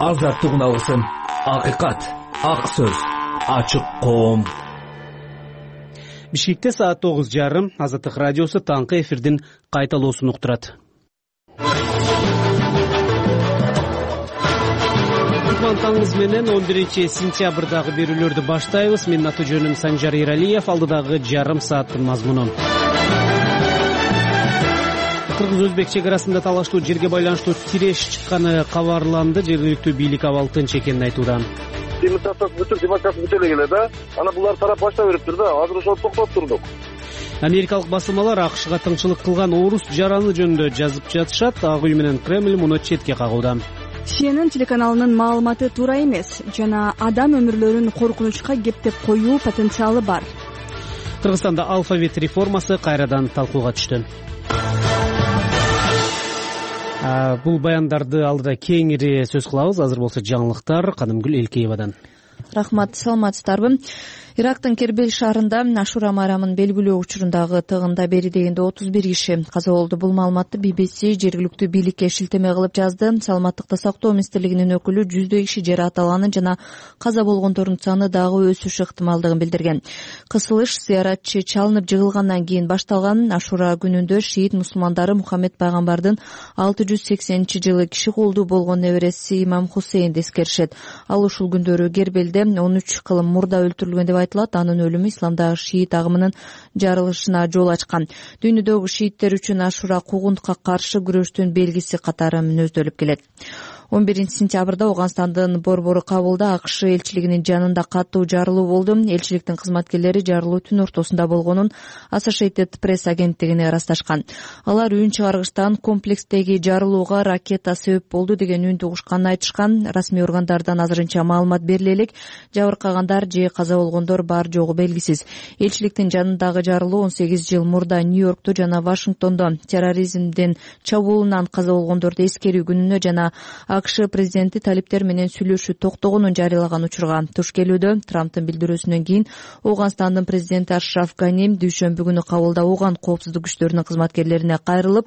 азаттык үналысын, акыйкат, ак сөз, ачык коом. Бишкекте саат 9:30 Азаттык радиосу таңкы эфирдин кайталоосун уктурат. Таңыңыз менен 11-сентябрдагы берүүлөрдү баштайбыз. Менин аты жөнүм Санжар Эралиев. Алдыдагы жарым сааттын мазмуну. Кыргыз-Өзбек чек арасында талаштуу жерге байланыштуу тиреш чыкканы кабарланды. Жергиликтүү бийлик абал тынч экенин айтууда. Бүтүн демократия бүтө эле да. Ана булар тарап баштап бериптир да. Азыр ошо токтоп турдук. Америкалык басылмалар АКШга тыңчылык кылган орус жараны жөнүндө жазып жатышат. Ак үй менен Кремль муну четке кагууда. CNN телеканалынын маалыматы туура эмес жана адам өмүрлөрүн коркунучка кептеп коюу потенциалы бар. Кыргызстанда алфавит реформасы кайрадан талкууга түштү. Бул баяндарды алдыда кеңири сөз кылабыз. Азыр болсо жаңылыктар Кадымгүл Элкеевадан. Рахмат, саламатсыздарбы? Ирактын Кербел шаарында Ашура майрамын белгилөө учурундагы тыгында бери дегенде 31 киши каза болду. Бул маалыматты BBC жергиликтүү бийликке шилтеме кылып жазды. Саламаттыкты сактоо министрлигинин өкүлү жүздөй киши жаракат алганын жана каза болгондордун саны дагы өсүшү ыктымалдыгын билдирген. Кысылыш зыяратчы чалынып жыгылгандан кийин башталган. Ашура күнүндө шиит мусулмандары Мухаммед пайгамбардын 680-жылы киши колдуу болгон небереси Имам Хусейнди эскеришет. Ал ушул күндөрү Кербелде 13 кылым мурда өлтүрүлгөн деп айтылат. Анын өлүмү исламдагы шиит агымынын жарылышына жол ачкан. Дүйнөдөгү шииттер үчүн Ашура куугунтукка каршы күрөштүн белгиси катары мүнөздөлүп келет. 11-сентябрда Ооганстандын борбору Кабулда АКШ элчилигинин жанында катуу жарылуу болду. Элчиликтин кызматкерлери жарылуу түн ортосунда болгонун Associated Press агенттигине ырасташкан. Алар үн чыгаргычтан комплекстеги жарылууга ракета себеп болду деген үндү угушканын айтышкан. Расмий органдардан азырынча маалымат бериле элек. Жабыркагандар же каза болгондор бар жогу белгисиз. Элчиликтин жанындагы жарылуу 18 жыл мурда Нью-Йоркто жана Вашингтондо терроризмден чабуулунан каза болгондорду эскерүү күнүнө жана АКШ президенти талиптер менен сүйлөшүү токтогонун жарыялаган учурга туш келүүдө. Трамптын билдирүүсүнөн кийин Ооганстандын президенти Ашраф Гани дүйшөмбү күнү Кабулда Ооган коопсуздук күчтөрүнүн кызматкерлерине кайрылып,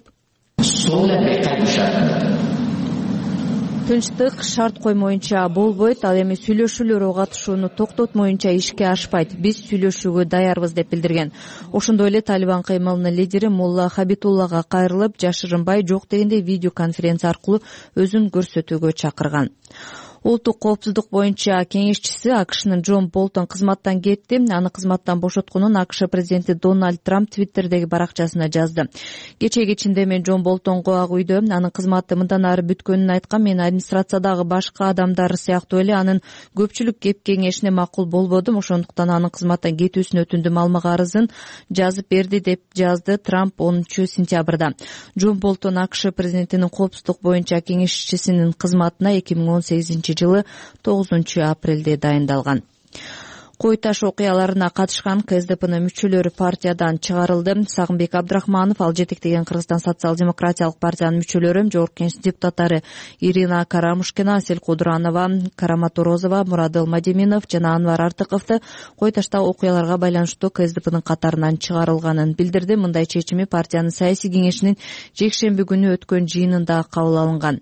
тынчтык шарт коймоюнча болбойт, ал эми сүйлөшүүлөргө катышууну токтотмоюнча ишке ашпайт. Биз сүйлөшүүгө даярбыз деп билдирген. Ошондой эле Талибан кыймылынын лидери Мулла Хабитуллага кайрылып, жашырынбай жок дегенде видео конференция аркылуу өзүн көрсөтүүгө чакырган. Улуттук коопсуздук боюнча кеңешчиси АКШнын Джон Болтон кызматтан кетти. Аны кызматтан бошотконун АКШ президенти Дональд Трамп Твиттердеги баракчасына жазды. Кечээ кечинде мен Джон Болтонго Ак үйдө анын кызматы мындан ары бүткөнүн айткан. Мен администрациядагы башка адамдар сыяктуу эле анын көпчүлүк кеп кеңешине макул болбодум. Ошондуктан анын кызматтан кетүүсүн өтүндүм. Алмага арызын жазып берди деп жазды Трамп 10-сентябрда. Джон Болтон АКШ президентинин коопсуздук боюнча кеңешчисинин кызматына 2018 жылы 9 апрелде дайындалган. Кой таш окуяларына катышкан КСДПнын мүчөлөрү партиядан чыгарылды. Сагынбек Абдрахманов, ал жетектеген Кыргызстан социал-демократиялык партиянын мүчөлөрү, Жогорку Кеңеш депутаттары Ирина Карамушкина, Асель Кудуранова, Карамат Орозова, Мурадыл Мадеминов жана Анвар Артыковду кой ташта окуяларга байланыштуу КСДПнын катарынан чыгарылганын билдирди. Мындай чечими партиянын саясий кеңешинин жекшемби күнү өткөн жыйынында кабыл алынган.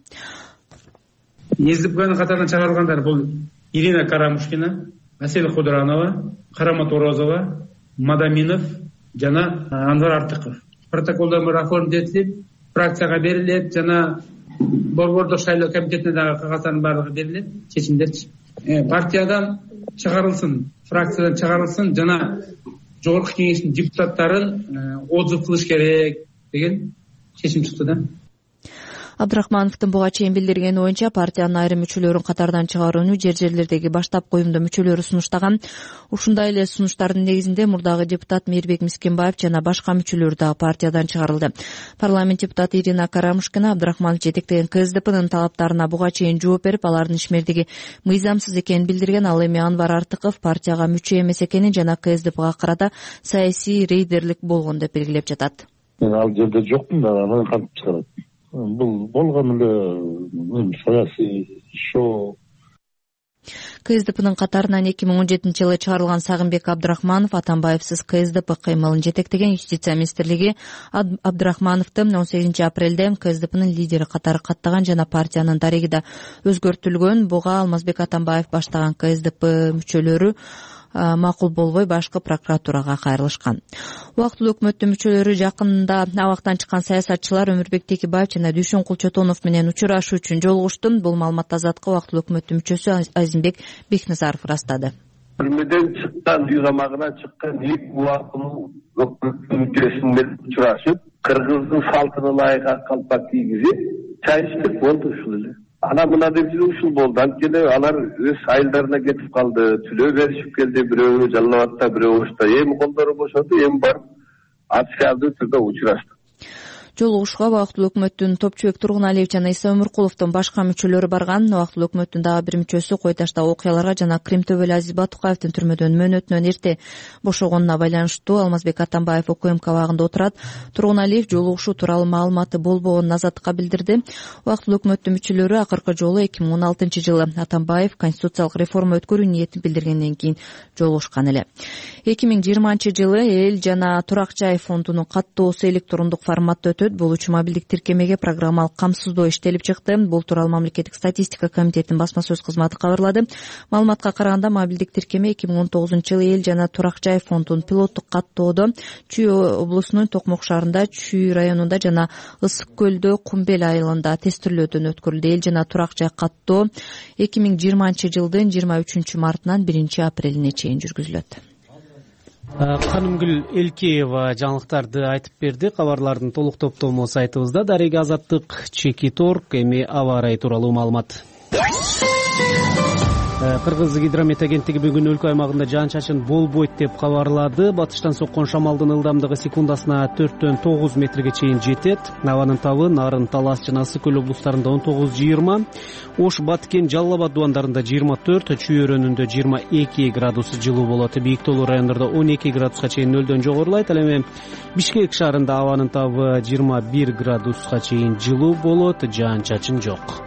КСДПнын катарынан чыгарылгандар бул Ирина Карамушкина, Асель Кудуранова, Карамат Орозова, Мадаминов жана Анвар Артыков. Протоколдор оформить этилип, фракцияга берилет жана борбордук шайлоо комитетине дагы кагаздарынын баардыгы берилет, чечимдерчи. Партиядан чыгарылсын, фракциядан чыгарылсын жана Жогорку Кеңештин депутаттарын отзыв кылыш керек деген чечим чыкты да. Абдрахмановдун буга чейин билдиргени боюнча партиянын айрым мүчөлөрүн катардан чыгарууну жер-жерлердеги баштапкы уюмда мүчөлөрү сунуштаган. Ушундай эле сунуштардын негизинде мурдагы депутат Мейирбек Мискинбаев жана башка мүчөлөр дагы партиядан чыгарылды. Парламент депутаты Ирина Карамушкина Абдрахманов жетектеген КСДПнын талаптарына буга чейин жооп берип, алардын ишмердиги мыйзамсыз экенин билдирген. Ал эми Анвар Артыков партияга мүчө эмес экенин жана КСДПга карата саясий рейдерлик болгон деп белгилеп жатат. Мен ал жерде жокмун да, анан кантип чыгарат? Бул болгон эле саясий шоу. КСДПнын катарынан 2017-жылы чыгарылган Сагынбек Абдрахманов Атамбаевсиз КСДП кыймылын жетектеген. Юстиция министрлиги Абдрахмановду 18-апрелде КСДПнын лидери катары каттаган жана партиянын дареги да өзгөртүлгөн. Буга Алмазбек Атамбаев баштаган КСДП мүчөлөрү макул болбой башкы прокуратурага кайрылышкан. Убактылуу өкмөттүн мүчөлөрү жакында абактан чыккан саясатчылар Өмүрбек Текебаев жана Дүйшөн Кулчотонов менен учурашуу үчүн жолугушту. Бул маалыматты Азаттыкка убактылуу өкмөттүн мүчөсү Азимбек Бекназаров ырастады. Түрмөдөн чыккан, үй камагына чыккан эки убактылуу өкмөттүн мүчөсү менен учурашып, кыргыздын салтына ылайык ак калпак кийгизип, чай ичтик, болду ушул эле. Ана мына деп жүрүп ушул болду. Анткени алар өз айылдарына кетип калды. Түлөө беришип келди. Бирөө Жалал Абадта, бирөө Ошто. Эми колдору бошоду, эми барып официалдуу түрдө учурашты. Жолугушууга убактылуу өкмөттүн Топчубек Тургуналиев жана Иса Өмүркуловдун башка мүчөлөрү барган. Убактылуу өкмөттүн дагы бир мүчөсү Кой Таштагы окуяларга жана Крим төбөлү Азиз Батукаевдин түрмөдөн мөөнөтүнөн эрте бошогонуна байланыштуу Алмазбек Атамбаев ОКМК абагында отурат. Тургуналиев жолугушуу тууралуу маалыматы болбогонун Азаттыкка билдирди. Убактылуу өкмөттүн мүчөлөрү акыркы жолу 2016-жылы Атамбаев конституциялык реформа өткөрүү ниетин билдиргенден кийин жолугушкан эле. 2020-жылы Эл жана Турак Жай фондунун каттоосу электрондук форматта өтөт. Бул үчүн мобилдик тиркемеге программалык камсыздоо иштелип чыкты. Бул тууралуу Мамлекеттик статистика комитетинин басма сөз кызматы кабарлады. Маалыматка караганда мобилдик тиркеме 2019-жылы Эл жана Турак Жай фондунун пилоттук каттоодо Чүй облусунун Токмок шаарында, Чүй районунда жана Ысык көлдө Кумбел айылында тестирлөөдөн өткөрүлдү. Эл жана Турак Жай каттоо 2020-жылдын 23 мартынан 1-апрелине чейин жүргүзүлөт. Канымгүл Элкеева жаңылыктарды айтып берди. Кабарлардын толук топтому сайтыбызда. Дареги Азаттык, Чекиторг, эми аба ырайы тууралуу маалымат. Кыргыз гидромет агенттиги бүгүн өлкө аймагында жаан-чачын болбойт деп кабарлады. Батыштан соккон шамалдын ылдамдыгы секундасына 4-9 метрге чейин жетет. Абанын табы Нарын, Талас жана Ысык көл облустарында 19-20, Ош, Баткен, Жалал Абад дубандарында 24, Чүй өрөөнүндө 22 градус жылуу болот. Бийик тоолуу райондордо 12 градуска чейин нөлдөн жогорулайт. Ал эми Бишкек шаарында абанын табы 21 градуска чейин жылуу болот. Жаан-чачын жок.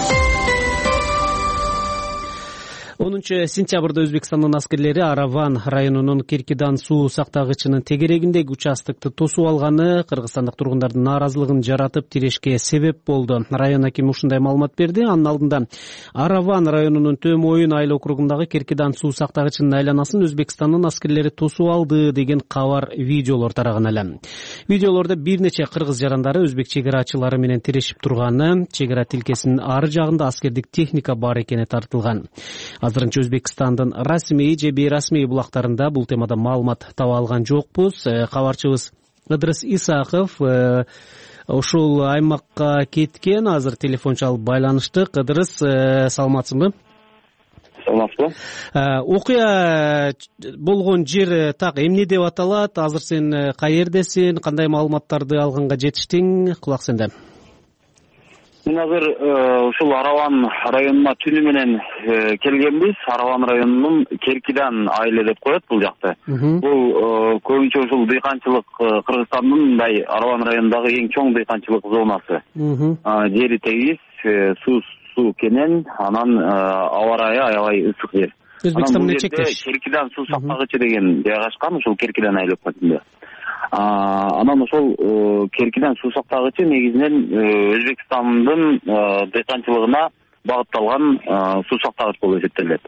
10 сентябрда Өзбекстандын аскерлери Араван районунун Керкидан суу сактагычынын тегерегиндеги участокту тосуп алганы кыргызстандык тургундардын нааразылыгын жаратып тирешке себеп болду. Район акими ушундай маалымат берди. Анын алдында Араван районунун Төм Оюн айыл округундагы Керкидан суу сактагычынын айланасын Өзбекстандын аскерлери тосуп алды деген кабар видеолор тараган эле. Видеолордо бир нече кыргыз жарандары өзбек чегерачылары менен тирешип турганы, чегара тилкесинин ары жагында аскердик техника бар экени тартылган. Азырынча Өзбекстандын расмий же бейрасмий булактарында бул темада маалымат таба алган жокпуз. Кабарчыбыз Ыдрыс Исаков ушул аймакка кеткен. Азыр телефон чалып байланыштык. Ыдрыс, саламатсызбы? Саламатсызбы? Окуя болгон жер так эмне деп аталат? Азыр сен каердесиң? Кандай маалыматтарды алганга жетиштиң? Кулак сенде. Мен азыр ушул Араван районуна түнү менен келгенбиз. Араван районунун Керкидан айылы деп коет бул жакты. Бул көбүнчө ушул дыйканчылык Кыргызстандын мындай Араван районундагы эң чоң дыйканчылык зонасы. Жери тегиз, суу кенен, анан аба ырайы аябай ысык жер. Өзбекстан менен чектеш. Керкидан суу сактагычы деген жайгашкан ушул Керкидан айыл өкмөтүндө. Анан ошол Керкидан суу сактагычы негизинен Өзбекстандын дыйканчылыгына багытталган суу сактагыч болуп эсептелет.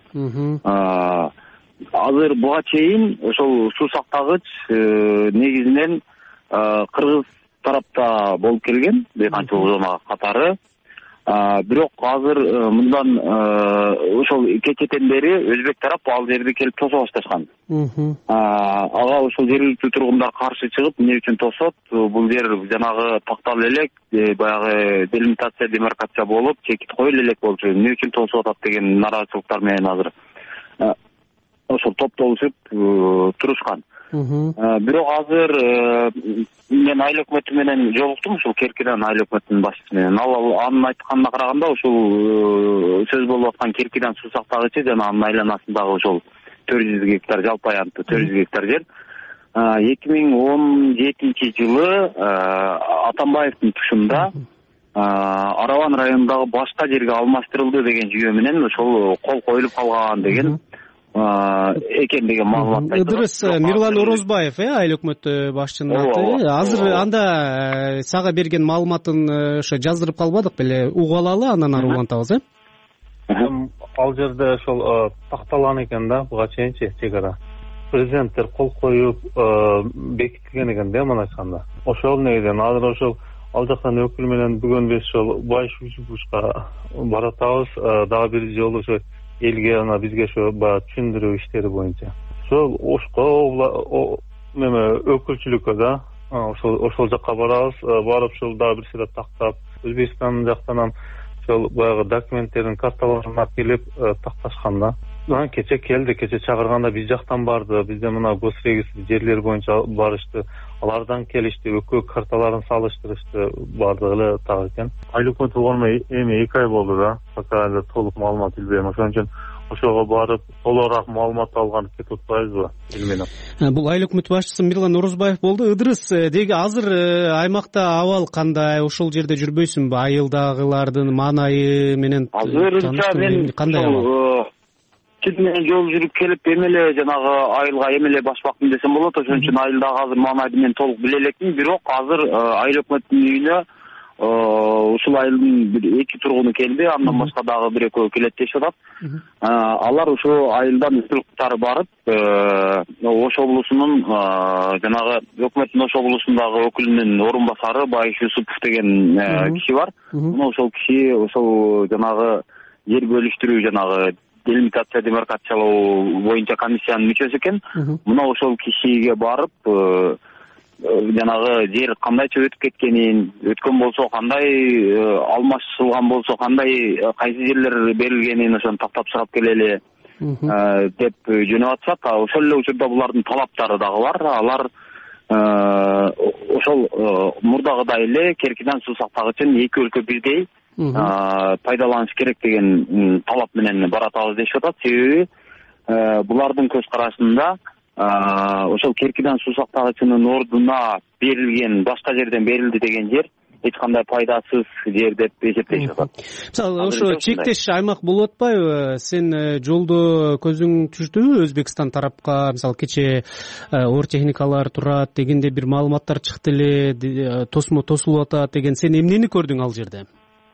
Азыр буга чейин ошол суу сактагыч негизинен кыргыз тарапта болуп келген, дыйканчылык зонага катары. Бирок азыр мындан ошол кечетен бери өзбек тарап ал жерди келип тосо башташкан. Ага ошол жергиликтүү тургундар каршы чыгып, эмне үчүн тосот? Бул жер жанагы такталып элек, баягы делимитация, демаркация болуп, чекит коюлуп элек болчу. Эмне үчүн тосуп атат деген нараазычылыктар менен азыр ошол топтолушуп турушкан. Бирок азыр мен айыл өкмөтү менен жолуктум, ушул Керкидан айыл өкмөтүнүн башчысы менен. Ал анын айтканына караганда ушул сөз болуп аткан Керкидан суу сактагычы жана анын айланасындагы ошол 400 гектар, жалпы аянтты 400 гектар жер 2017 жылы Атамбаевдин тушунда Араван районундагы башка жерге алмаштырылды деген жүйө менен ошол кол коюлуп калган деген экен деген маалымат айтылат. Ыдырыс Мирлан Орозбаев, айыл өкмөтү башчынын аты. Азыр анда сага берген маалыматын ошо жаздырып калбадык беле, угуп алалы, андан ары улантабыз, Ал жерде ошол такталган экен да, буга чейинчи чек ара. Президенттер кол коюп бекитилген экен да, мына айтканда. Ошол негизинен азыр ошол ал жактан өкүл менен бүгүн биз ошол Байш Юсуповичка баратабыз, дагы бир жолу ошо элге ана бизге ошо баягы түшүндүрүү иштери боюнча. Ошол Ошко неме өкүлчүлүккө да ошол жакка барабыз, барып ошол дагы бир сыйра тактап, Өзбекстан жактан ошол баягы документтердин карталарын алып келип такташканда. Кече келди, кече чакырганда биз жактан барды, бизде мына госрегистр жерлер боюнча барышты, алардан келишти, өкөө карталарын салыштырышты, бардыгы эле так экен. Айыл өкмөтү болгону эми 2 ай болду да, пока эле толук маалымат билбейм. Ошон үчүн ошого барып толугураак маалымат алган кетип атпайбызбы билмейм. Бул айыл өкмөт башчысы Мирлан Орозбаев болду. Ыдырыс деги азыр аймакта абал кандай? Ошол жерде жүрбөйсүңбү? Айылдагылардын маанайы менен азырынча мен кандай абал? Чет менен жол жүрүп келип эмеле жанагы айылга эмеле башпактым десем болот. Ошон үчүн айылдагы азыр маанайды мен толук биле элекмин. Бирок азыр айыл өкмөттүн үйүнө ушул айылдын бир 2 тургуну келди, андан башка дагы 1-2 келет дешип атат. Алар ушул айылдан өкүлдөрү барып, Ош облусунун жанагы өкмөттүн Ош облусундагы өкүлүнүн орун басары Байш Юсупов деген киши бар. Мына ошол киши ошол жанагы жер бөлүштүрүү жанагы делимитация демаркациялоо боюнча комиссиянын мүчөсү экен. Мына ошол кишиге барып жанагы жер кандайча өтүп кеткенин, өткөн болсо кандай, алмашылган болсо кандай, кайсы жерлер берилгенин ошону тактап чыгып келели деп жөнөп атышат. Ошол эле учурда булардын талаптары дагы бар. Алар ошол мурдагыдай эле Керкидан суу сактагычын 2 өлкө бирдей пайдаланыш керек деген талап менен баратабыз дешип атат. Себеби булардын көз карашында ошол Керкидан суу сактагычынын ордуна берилген, башка жерден берилди деген жер эч кандай пайдасыз жер деп эсептешип атат. Мисалы ошо чектеш аймак болуп атпайбы? Сен жолдо көзүң түштүбү Өзбекстан тарапка? Мисалы кече оор техникалар турат дегенде бир маалыматтар чыкты эле, тосулуп атат деген. Сен эмнени көрдүң ал жерде?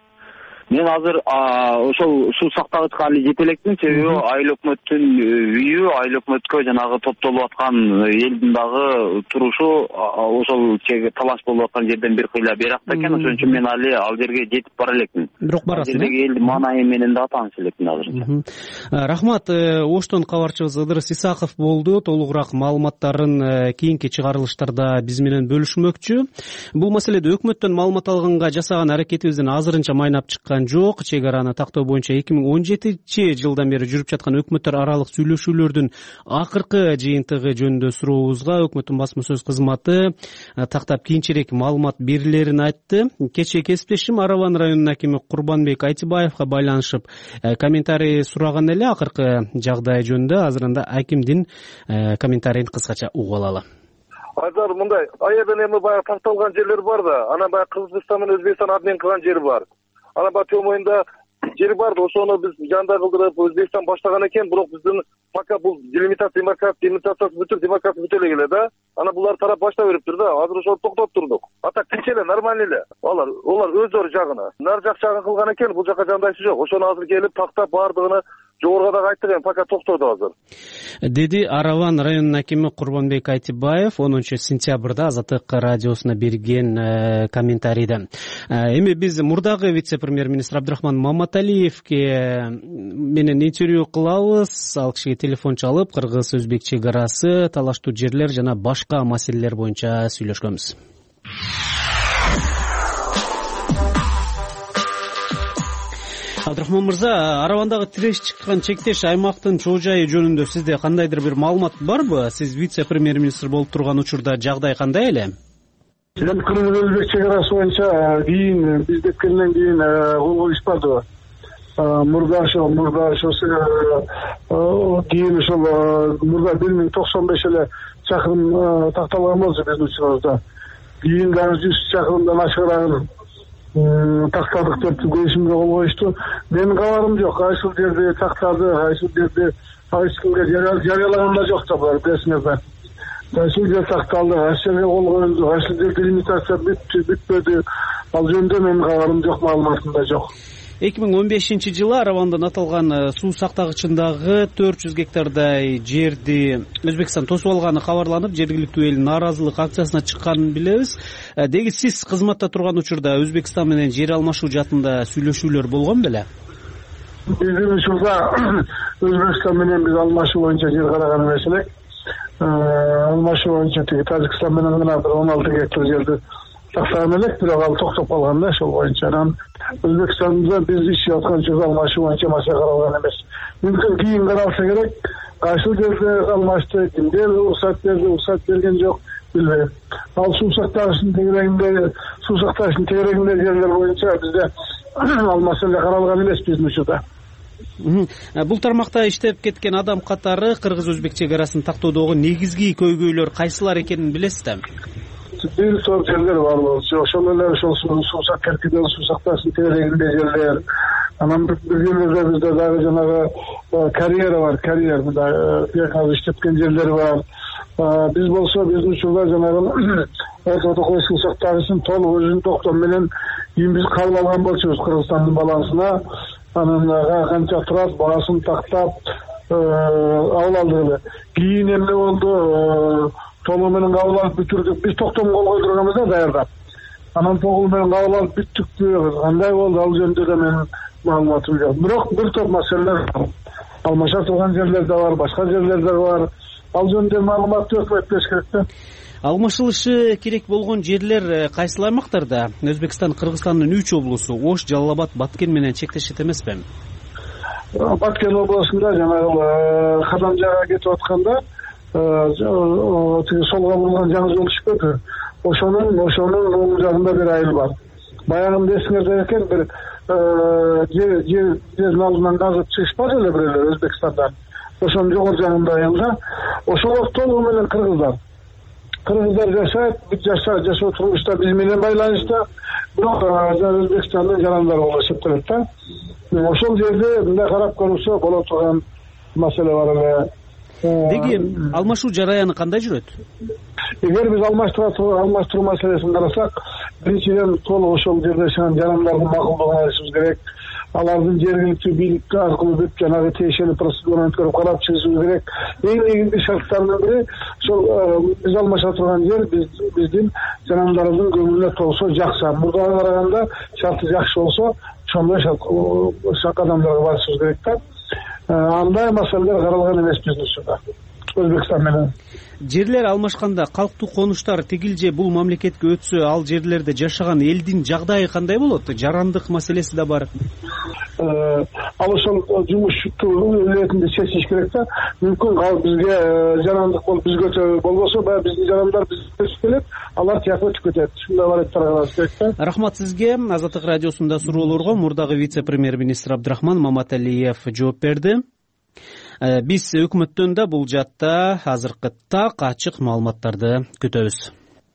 Мен азыр ошол суу сактагычка али жете элекмин. Себеби айыл өкмөттүн үйү, айыл өкмөткө жанагы топтолуп аткан элдин дагы турушу ошол талаш болуп аткан жерден бир кыйла беракта экен. Ошон үчүн мен али ал жерге жетип бара элекмин. Бирок барасың. Жердеги элдин маанайы менен да тааныш элекмин азыр. Рахмат. Оштон кабарчыбыз Ыдырыс Исаков болду. Толугураак маалыматтарын кийинки чыгарылыштарда биз менен бөлүшмөкчү. Бул маселеде өкмөттөн маалымат алганга жасаган аракетибизден азырынча майнап чыккан жок. Чек араны тактоо боюнча 2017 жылдан бери жүрүп жаткан өкмөттөр аралык сүйлөшүүлөрдүн акыркы жыйынтыгы жөнүндө сурообузга өкмөттүн басма сөз кызматы тактап кийинчерээк маалымат берилерин айтты. Кечээ кесиптешим Араван районунун акими Курбанбек Айтибаевга байланышып комментарий сураган эле акыркы жагдай жөнүндө. Азыр анда акимдин комментарийин кыскача угуп алалы. Азыр мындай аябын эми баягы такталган жерлер бар да, анан баягы Кыргызстан менен Өзбекстан обмен кылган жери бар. Анан баягы төө моюнда жери бар да, ошону биз жандай кылдырып Өзбекстан баштаган экен, бирок биздин пока бул делимитация, демаркациясы бүтүп, демаркация бүтө эле да. Анан булар тарап баштап бериптир да. Азыр ошону токтоп турдук. А так тинч эле, нормально эле. Олар өздөрү жагына. Нар жагын кылган экен, бул жака жандайсы жок. Ошону азыр келип тактап бардыгыны жогорго дагы айттык, эми пока токтоду азыр. Деди Араван районунун акими Курбанбек Айтибаев 10 сентябрда Азаттык радиосуна берген комментарийде. Эми биз мурдагы вице-премьер-министр Абдрахман Маматалиевке менен интервью кылабыз. Ал кишиге телефон чалып, кыргыз-өзбек чек арасы, талаштуу жерлер жана башка маселелер боюнча сүйлөшкөнбүз. Абдрахман мырза, Аравандагы тиреш чыккан чектеш аймактын чоо жайы жөнүндө сизде кандайдыр бир маалымат барбы? Сиз вице-премьер-министр болуп турган учурда жагдай кандай эле? Эми кыргыз-өзбек чек арасы боюнча кийин биз кеткенден кийин кол коюшпады. Мурда кийин ошол мурда 1095 эле чакырым такталган болчу биздин учурубузда. Кийин дагы 100 чакырымдан ашыгыраагын тактадык деп келишимге кол коюшту. Менин кабарым жок, кайсыл жерде тактады, кайсыл жерде эч кимге жарыялаган да жок да булар, билесиңерби. Кайсыл жерде такталды, кайсыл жерге кол коюлду, кайсыл жерде лимитация бүтпөдү, ал жөнүндө менин кабарым жок, маалыматым да жок. 2015-жылы Аравандан аталган суу сактагычындагы 400 гектардай жерди Өзбекстан тосуп алганы кабарланып, жергиликтүү эл нааразылык акциясына чыкканын билебиз. Деги сиз кызматта турган учурда Өзбекстан менен жер алмашуу жаатында сүйлөшүүлөр болгон беле? Биздин учурда Өзбекстан менен биз алмашуу боюнча жер караган эмес элек. Алмашуу боюнча тиги Тажикстан менен гана 16 гектар жерди тактаган элек, бирок ал токтоп калган да, ошол боюнча. Анан Өзбекстанда биз иши аткан учурда алмашуу боюнча маселе каралган эмес. Мүмкүн кийин каралса керек. Кайсыл жерде алмашты, кимдер уруксат берген жок, билбейм. Ал суу сактагычтын тегерегинде жерлер боюнча бизде ал маселе каралган эмес биздин учурда. Бул тармакта иштеп кеткен адам катары кыргыз-өзбек чек арасын тактоодогу негизги көйгөйлөр кайсылар экенин билесизби? Бир топ жерлер бар болчу. Ошол эле ошол суу сактагычтын суу сактагычтын тегерегинде жерлер. Анан бир жерлерде бизде дагы жанагы карьера бар, карьер иштеткен жерлер бар. Биз болсо биздин учурда жанагы ортодогу суу сактагычтын толук өзүнүн токтом менен биз кабыл алган болчубуз Кыргызстандын балансына. Анан канча турат, баасын тактап кабыл алдык эле. Кийин эмне болду? Толугу менен кабыл алып бүтүрдүк. Биз токтом кол койдурганбыз да даярдап. Анан толугу менен кабыл алып бүттүкпү? Кандай болду? Ал жөнүндө да менин маалыматым жок. Бирок бир топ маселелер алмаша турган жерлер да бар, башка жерлер да бар. Ал жөнүндө маалыматты өкмөт бериш керек да. Алмашылышы керек болгон жерлер кайсыл аймактарда? Өзбекстан Кыргызстандын 3 облусу Ош, Жалал Абад, Баткен менен чектешет эмеспи? Баткен облусунда жанагы Кадамжага кетип атканда солго бурулган жаңы жол түшпөдү. Ошонун оң жагында бир айыл бар. Баягында эсиңерде экен, бир жердин алдынан казып чыгышпады эле бирөөлөр Өзбекстандан. Ошонун жогору жагында айылда. Ошол толугу менен кыргыздар жашайт, бүт жашоо турмушта биз менен байланышта, бирок Өзбекстандын жарандары болуп эсептелет да. Ошол жерде мындай карап көрүлсө боло турган маселе бар эле. Деги алмашуу жараяны кандай жүрөт? Эгер биз алмаштыруу маселесин карасак, биринчиден толук ошол жерде жашаган жарандардын макулдугун алышыбыз керек. Алардын жергиликтүү бийлик аркылуу бүт жанагы тиешелүү процедураны өткөрүп карап чыгышыбыз керек. Эң негизги шарттардын бири ошол биз алмаша турган жер биздин жарандардын көңүлүнө толсо жакса, мурдага караганда шарты жакшы болсо, ошондой кадамдарга барышыбыз керек да. Андай маселелер каралган эмес биздин учурда Өзбекстан менен. Жерлер алмашканда калктуу конуштар тигил же бул мамлекетке өтсө, ал жерлерде жашаган элдин жагдайы кандай болот? Жарандык маселеси да бар. Ал ошол жумуштуу иретинде чечиш керек да. Мүмкүн бизге жарандык болуп бизге болбосо, баягы биздин жарандар бизге келет, алар тияк өтүп кетет. Ушундай варианттар каралыш керек да. Рахмат сизге. Азаттык радиосунда суроолорго мурдагы вице-премьер-министр Абдрахман Маматалиев жооп берди. Биз өкмөттөн да бул жаатта азыркы так ачык маалыматтарды күтөбүз.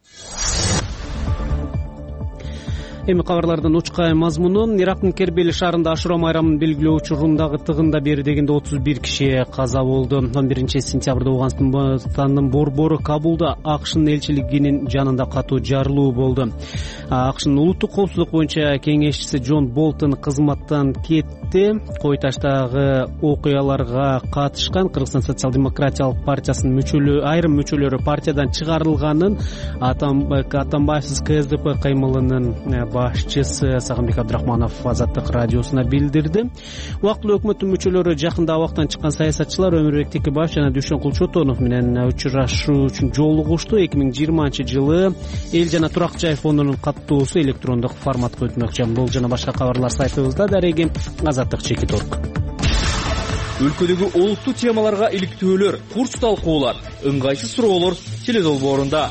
Эми кабарлардын учкай мазмуну: Ирактын Кербели шаарында Ашура майрамын белгилөө учурундагы тыгында бери дегенде 31 киши каза болду. 11-сентябрда Ооганстандын борбору Кабулда АКШнын элчилигинин жанында катуу жарылуу болду. АКШнын улуттук коопсуздук боюнча кеңешчиси Джон Болтон кызматтан кетти. Кой таштагы окуяларга катышкан Кыргызстан социал-демократиялык партиясынын айрым мүчөлөрү партиядан чыгарылганын Атамбаевсиз КСДП каймылынын башчысы Сагынбек Абдрахманов Азаттык радиосуна билдирди. Убактылуу өкмөттүн мүчөлөрү жакында абактан чыккан саясатчылар Өмүрбек Текебаев жана Дүйшөн Кулчотонов менен учурашуу үчүн жолугушту. 2020-жылы эл жана турак жай фондунун каттоосу электрондук форматка өтмөкчү. Бул жана башка кабарлар сайтыбызда. Дареги Азаттык Чекиторг. Өлкөдөгү олуттуу темаларга иликтөөлөр, курс талкуулар, ыңгайсыз суроолор теледолбоорунда.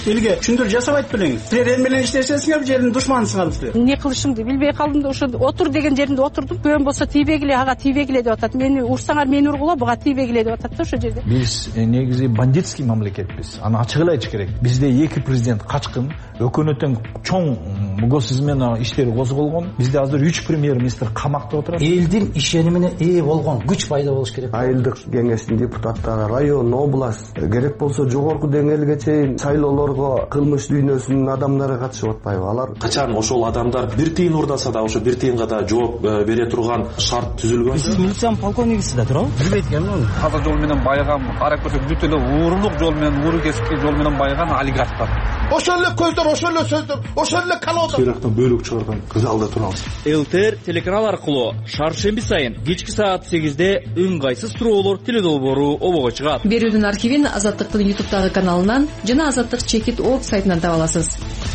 элге түшүндүрүү жасап айтып белеңиз. Силер эл менен иштесеңиздер, жердин душманысыңар силер. Эмне кылышымды билбей калдым да ошо отур деген жеринде отурдум. Көөм болсо тийбегиле, ага тийбегиле деп атат. Мени урсаңар мени ургула, буга тийбегиле деп атат да ошо жерде. Биз негизи бандитский мамлекетпиз. Аны ачык эле айтыш керек. Бизде эки президент качкын, өкмөттүн чоң госизмен иштери козголгон. Бизде азыр 3 премьер-министр камакта отурат. Элдин ишенимине ээ болгон күч пайда болуш керек. Айылдык кеңештин депутаттары, район, область, керек болсо жогорку деңгээлге чейин шайлоолорго кылмыш дүйнөсүнүн адамдары катышып атпайбы? Алар качан ошол адамдар бир тыйын урдаса да ошо бир тыйынга да жооп бере турган шарт түзүлгөн. Сиз милиция полковнигисиз да туурабы? Билбейт экенмин. Каза жол менен байыган, арак көрсөк бүт эле уурулук жол менен, ууру кесипти жол менен байыган олигархтар. Ошол эле көздөр, ошол эле сөздөр, ошол эле колода. Сыйрактан бөлүк чыгарган залда турабыз. ЛТР телеканал аркылуу шаршемби сайын кечки саат 8-де ыңгайсыз туроолор теледолбоору обого чыгат. Берүүдүн архивин Азаттыктын YouTube'дагы каналынан жана Азаттык чекит ок сайтынан таба аласыз.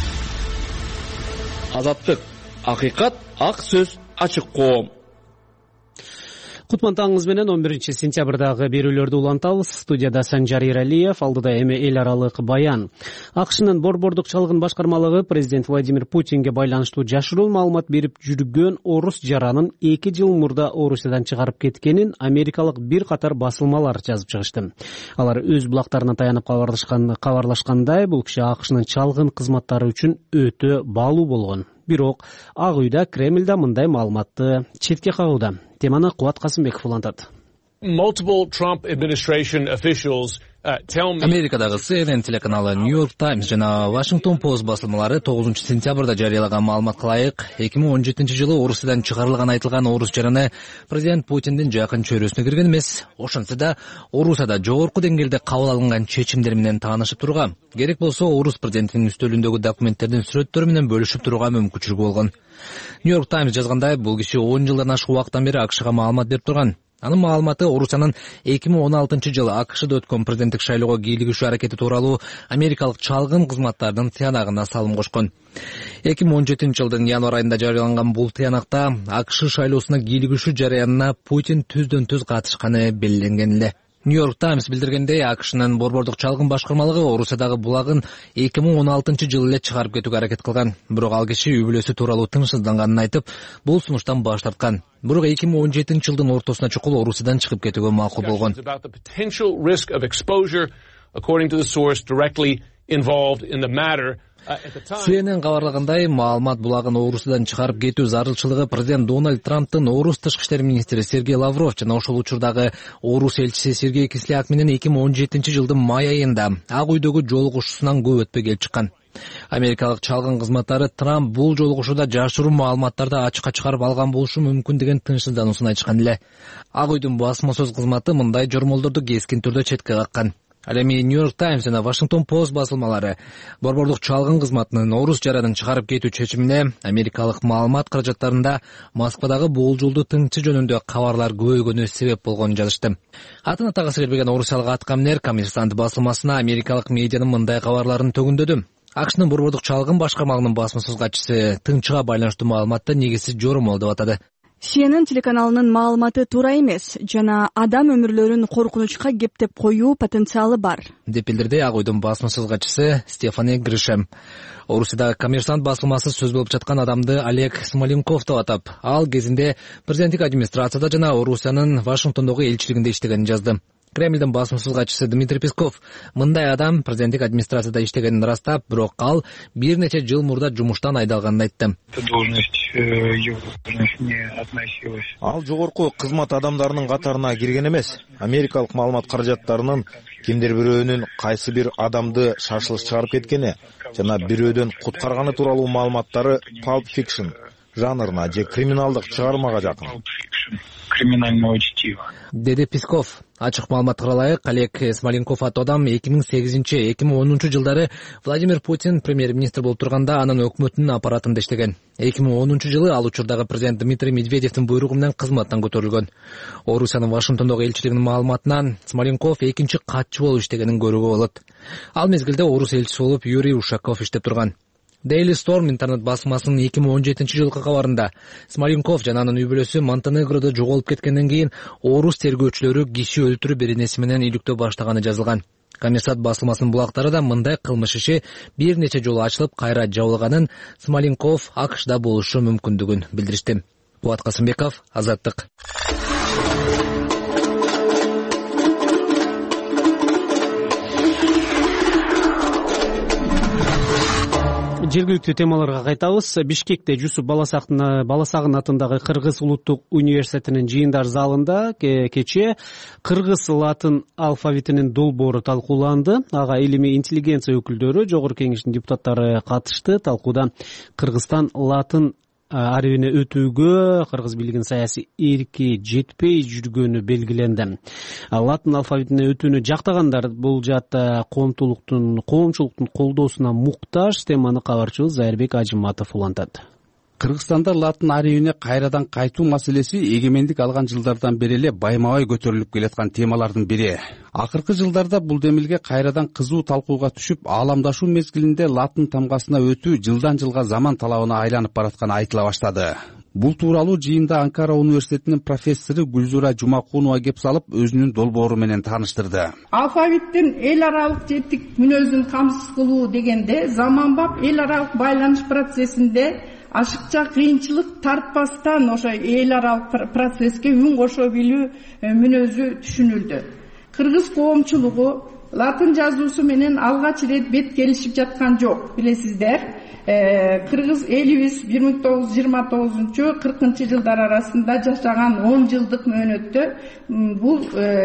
Азаттык, акыйкат, ак сөз, ачык коом. Кутман таңыңыз менен 11 сентябрдагы берүүлөрдү улантабыз. Студияда Санжар Иралиев, алдыда эми эл аралык баян. АКШнын борбордук чалгын башкармалыгы президент Владимир Путинге байланыштуу жашыруун маалымат берип жүргөн орус жаранын 2 жыл мурда Орусиядан чыгарып кеткенин америкалык бир катар басылмалар жазып чыгышты. Алар өз булактарына таянып кабарлашкандай, бул киши АКШнын чалгын кызматтары үчүн өтө баалуу болгон. Бирок Ак үйдө Кремлда мындай маалыматты четке кагууда. Теманы Кубат Касымбеков улантат. Америкадагы CNN телеканалы New York Times жана Washington Post басылмалары 9 сентябрда жарыялаган маалыматка ылайык 2017-жылы Орусиядан чыгарылган айтылган орус жараны президент Путиндин жакын чөйрөсүнө кирген эмес. Ошентсе да Орусияда жогорку деңгээлде кабыл алынган чечимдер менен таанышып турууга, керек болсо орус президентинин үстөлүндөгү документтердин сүрөттөрү менен бөлүшүп турууга мүмкүнчүлүгү болгон. New York Times жазгандай, бул киши 10 жылдан ашык убакыттан бери АКШга маалымат берип турган. Анын маалыматы Орусиянын 2016-жылы АКШда өткөн президенттик шайлоого кийлигишүү аракети тууралуу америкалык чалгын кызматтарынын тыянагына салым кошкон. 2017-жылдын январь айында жарыяланган бул тыянакта АКШ шайлоосуна кийлигишүү жарыянына Путин түздөн-түз катышканы белгиленген эле. New York Times билдиргендей, АКШнын борбордук чалгын башкармалыгы Орусиядагы булагын 2016-жылы эле чыгарып кетүүгө аракет кылган. Бирок ал киши үй бүлөсү тууралуу тынчсызданганын айтып, бул сунуштан баш тарткан. Бирок 2017-жылдын ортосуна чукул Орусиядан чыгып кетүүгө макул болгон. CNN кабарлагандай, маалымат булагын Орусиядан чыгарып кетүү зарылчылыгы президент Дональд Трамптын орус тышкы иштер министри Сергей Лавров жана ошол учурдагы орус элчиси Сергей Кисляк менен 2017-жылдын май айында Ак үйдөгү жолугушуусунан көп өтпөй келип чыккан. Америкалык чалгын кызматтары Трамп бул жолугушууда жашыруу маалыматтарды ачыкка чыгарып алган болушу мүмкүн деген тынчсыздануусун айтышкан эле. Ак үйдүн басма сөз кызматы мындай жормолдорду кескин түрдө четке каккан. Ал эми New York Times жана Washington Post басылмалары борбордук чалгын кызматынын орус жаранын чыгарып кетүү чечимине америкалык маалымат каражаттарында Москвадагы болжолдуу тынчы жөнүндө кабарлар көбөйгөнү себеп болгонун жазышты. Атын атагысы келбеген орусиялык аткаминер Коммерсант басылмасына америкалык медианын мындай кабарларын төгүндөдү. АКШнын борбордук чалгын башкармалыгынын басма сөз катчысы тынчыга байланыштуу маалыматты негизсиз жоромол деп атады. CNN телеканалынын маалыматы туура эмес жана адам өмүрлөрүн коркунучка кептеп коюу потенциалы бар, деп билдирди Ак үйдүн басма сөз катчысы Стефани Гришем. Орусияда Коммерсант басылмасы сөз болуп жаткан адамды Олег Смоленков деп атап, ал кезинде президенттик администрацияда жана Орусиянын Вашингтондогу элчилигинде иштегенин жазды. Кремлдин басма сөз катчысы Дмитрий Песков мындай адам президенттик администрацияда иштегенин ырастап, бирок ал бир нече жыл мурда жумуштан айдалганын айтты. Ал жогорку кызмат адамдарынын катарына кирген эмес. Америкалык маалымат каражаттарынын кимдир бирөөнүн кайсы бир адамды шашылыш чыгарып кеткени жана бирөөдөн куткарганы тууралуу маалыматтары Pulp Fiction жанрына же криминалдык чыгармага жакын. Деди Песков. Ачык маалыматка ылайык, Олег Смоленков аттуу адам 2008-2010 жылдары Владимир Путин премьер-министр болуп турганда анын өкмөтүнүн аппаратында иштеген. 2010 жылы ал учурдагы президент Дмитрий Медведевдин буйругу менен кызматтан көтөрүлгөн. Орусиянын Вашингтондогу элчилигинин маалыматынан Смоленков экинчи катчы болуп иштегенин көрүүгө болот. Ал мезгилде орус элчиси болуп Юрий Ушаков иштеп турган. Daily Storm интернет басмасынын 2017 жылкы кабарында Смоленков жана анын үй бүлөсү Монтенегродо жоголуп кеткенден кийин орус тергөөчүлөрү киши өлтүрүү беренеси менен иликтөө баштаганы жазылган. Коммерсант басылмасынын булактары да мындай кылмыш иши бир нече жолу ачылып кайра жабылганын, Смоленков АКШда болушу мүмкүндүгүн билдиришти. Кубат Касымбеков, Азаттык. Жергиликтүү темаларга кайтабыз. Бишкекте Жусуп Баласагын атындагы Кыргыз улуттук университетинин жыйындар залында кечээ кыргыз латын алфавитинин долбоору талкууланды. Ага илимий интеллигенция өкүлдөрү, жогорку кеңештин депутаттары катышты. Талкууда Кыргызстан латын арабине өтүүгө кыргыз бийлигинин саясий эрки жетпей жүргөнү белгиленди. Латын алфавитине өтүүнү жактагандар бул жаатта коомчулуктун колдоосуна муктаж. Теманы кабарчыбыз Зайырбек Ажыматов улантат. Кыргызстанда латын арабине кайрадан кайтуу маселеси эгемендик алган жылдардан бери эле байма-бай көтөрүлүп келаткан темалардын бири. Акыркы жылдарда бул демилге кайрадан кызуу талкууга түшүп, ааламдашуу мезгилинде латын тамгасына өтүү жылдан жылга заман талабына айланып баратканы айтыла баштады. Бул тууралуу жыйында Анкара университетинин профессору Гүлзура Жумакунова кеп салып, өзүнүн долбоору менен тааныштырды. Алфавиттин эл аралык жеттик мүнөзүн камсыз кылуу дегенде заманбап эл аралык байланыш процессинде ашыкча кыйынчылык тартпастан ошо эл аралык процесске үн кошо билүү мүнөзү түшүнүлдү. Кыргыз коомчулугу латын жазуусу менен алгач ирет бет келишип жаткан жок, билесиздер. Кыргыз элибиз 1929-40 жылдар арасында жашаган 10 жылдык мөөнөттө бул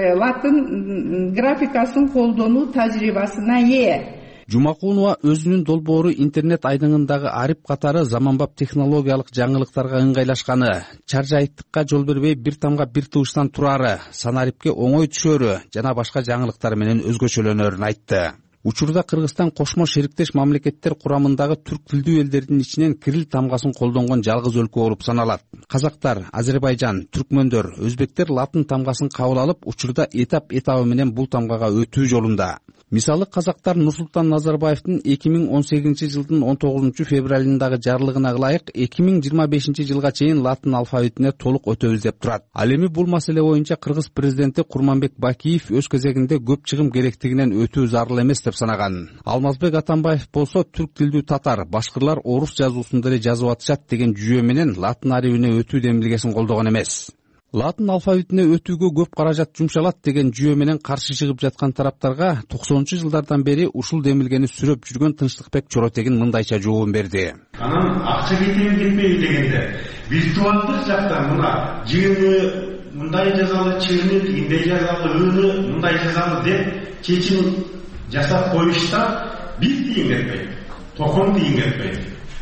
латын графикасын колдонуу тажрыйбасына ээ. Жумакунова өзүнүн долбоору интернет айдыңындагы арип катары заманбап технологиялык жаңылыктарга ыңгайлашканы, чаржайыттыкка жол бербей бир тамга бир тыбыштан турары, санарипке оңой түшөрү жана башка жаңылыктар менен өзгөчөлөнөрүн айтты. Учурда Кыргызстан кошмо шериктеш мамлекеттер курамындагы түрк тилдүү элдердин ичинен кирилл тамгасын колдонгон жалгыз өлкө болуп саналат. Казактар, Азербайжан, түркмөндөр, өзбектер латын тамгасын кабыл алып, учурда этап-этабы менен бул тамгага өтүү жолунда. Мисалы, казактар Нурсултан Назарбаевдин 2018 жылдын 19 февралындагы жарлыгына ылайык 2025 жылга чейин латын алфавитине толук өтөбүз деп турат. Ал эми бул маселе боюнча Кыргыз президенти Курманбек Бакиев өз кезегинде көп чыгым керектигинен өтүү зарыл эмес деп санаган. Алмазбек Атамбаев болсо түрк тилдүү татар, башкырлар орус жазуусунда эле жазып атышат деген жүйө менен латын арабине өтүү демилгесин колдогон эмес. Латын алфавитине өтүүгө көп каражат жумшалат деген жүйө менен каршы чыгып жаткан тараптарга 90-жылдардан бери ушул демилгени сүрөп жүргөн Тынчтыкбек Чоротегин мындайча жообун берди. Анан акча кетеби кетпейби дегенде виртуалдык жактан мына жыйыны мындай жазалы, чыгыны тигиндей жазалы, ыны мындай жазалы деп чечим жасап коюшта бир тыйын кетпейт, токон тыйын кетпейт,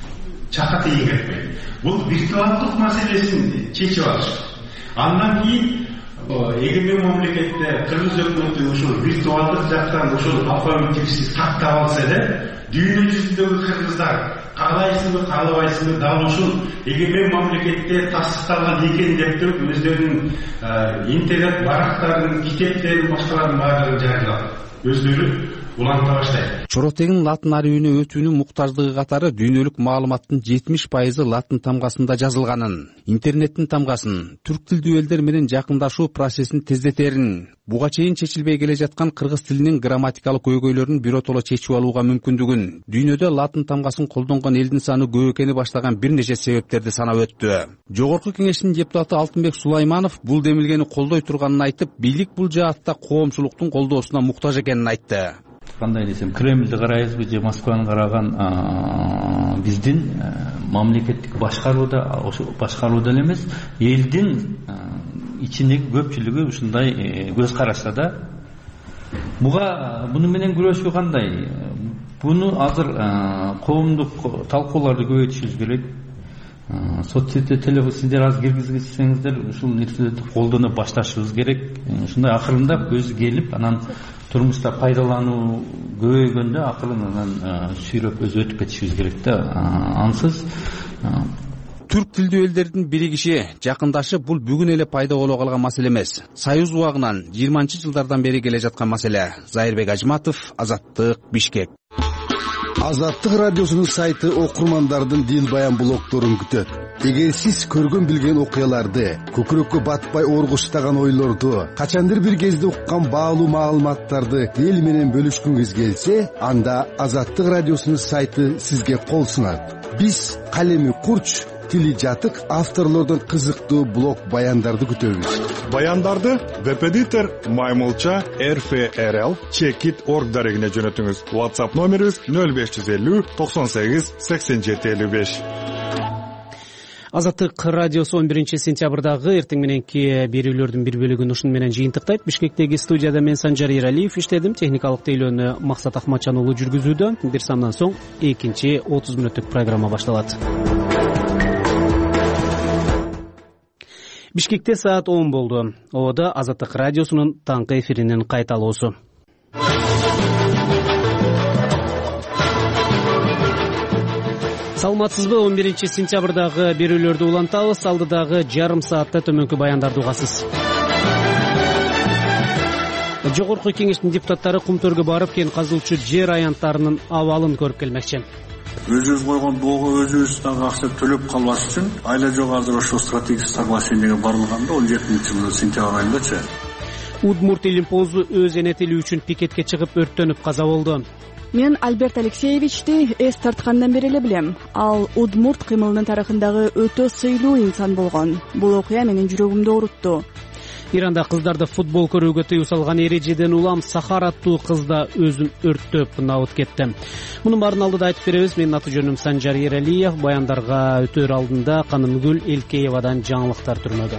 чака тыйын кетпейт. Бул виртуалдык маселесин чечип алыш. Андан кийин эгемен мамлекетте Кыргыз өкмөтү ушул виртуалдык жактан ушул алфавитти тактап алса эле, дүйнө жүзүндөгү кыргыздар каалайсыңбы, каалабайсыңбы дал ушул эгемен мамлекетте тастыкталган экен деп туруп өздөрүнүн интернет барактарын, китептерин, башкалардын баардыгын жарыялап, өздөрү уланта баштайт. Чоротегин латын арабине өтүүнүн муктаждыгы катары дүйнөлүк маалыматтын 70% латын тамгасында жазылганын, интернеттин тамгасын, түрк тилдүү элдер менен жакындашуу процессин тездетерин, буга чейин чечилбей келе жаткан кыргыз тилинин грамматикалык көйгөйлөрүн биротоло чечип алууга мүмкүндүгүн, дүйнөдө латын тамгасын колдонгон элдин саны көп экени баштаган бир нече себептерди санап өттү. Жогорку кеңештин депутаты Алтынбек Сулайманов бул демилгени колдой турганын айтып, бийлик бул жаатта коомчулуктун колдоосуна муктаж экенин айтты. Кандай десем, Кремльди карайбызбы же Москваны караган биздин мамлекеттик башкарууда, ошо башкарууда эле эмес, элдин ичиндеги көпчүлүгү ушундай көз карашта да. Буну менен күрөшүү кандай? Буну азыр коомдук талкууларды көбөйтүшүбүз керек. Соцсетте телефон сиздер аз киргизсеңиздер, ушул нерселерди колдоно башташыбыз керек. Ушундай акырындап көзү келип, анан турмушта пайдалануу көбөйгөндө акырын сүйрөп өзү өтүп кетишибиз керек да. Ансыз түрк тилдүү элдердин биригиши, жакындашып бул бүгүн эле пайда боло калган маселе эмес. Союз убагынан 20-жылдардан бери келе жаткан маселе. Зайырбек Ажыматов, Азаттык, Бишкек. Азаттык радиосунун сайты окурмандардын дил баян блогдорун күтөт. эгер сиз көргөн билген окуяларды, көкүрөккө батпай оргуштаган ойлорду, качандыр бир кезде уккан баалуу маалыматтарды эл менен бөлүшкүңүз келсе, анда Азаттык радиосунун сайты сизге кол сунат. Биз калеми курч, тили жатык авторлордун кызыктуу блог баяндарды күтөбүз. Баяндарды Веб-эдитор Маймылча РФРЛ Checkit.org дарегине жөнөтүңүз. WhatsApp номерибиз 0550 98 87 55. Азаттык радиосу 11-сентябрдагы эртең мененки берүүлөрдүн бир бөлүгүн ушун менен жыйынтыктайт. Бишкектеги студияда мен Санжар Эралиев иштедим. Техникалык тейлөөнү Максат Ахматжан уулу жүргүзүүдө. Бир самдан соң экинчи 30 мүнөттүк программа башталат. Бишкекте саат 10 болду. Оодо Азаттык радиосунун таңкы эфиринин кайталоосу. Саламатсызбы? 11-сентябрдагы берүүлөрдү улантабыз. Алдыдагы жарым саатта төмөнкү баяндарды угасыз. Жогорку кеңештин депутаттары Кумтөргө барып, кен казылуучу жер аянттарынын абалын көрүп келмекчи. Өзүбүз койгон доого өзүбүз дагы акча төлөп калбаш үчүн айла жок азыр ошо стратегический соглашениеге барылганда 17-жылы сентябрь айындачы. Удмурт илимпозу өз эне тили үчүн пикетке чыгып өрттөнүп каза болду. Мен Альберт Алексеевичти эс тарткандан бери эле билем. Ал удмурт кыймылынын тарыхындагы өтө сыйлуу инсан болгон. Бул окуя менин жүрөгүмдү оорутtu. Иранда кыздарды футбол көрүүгө тыюу салган эрежеден улам Сахар аттуу кыз да өзүн өрттөп набыт кетти. Мунун баарын алдыда айтып беребиз. Менин аты жөнүм Санжар Эралиев. Баяндарга өтөр алдында Канымгүл Элкеевадан жаңылыктар түрмөгөн.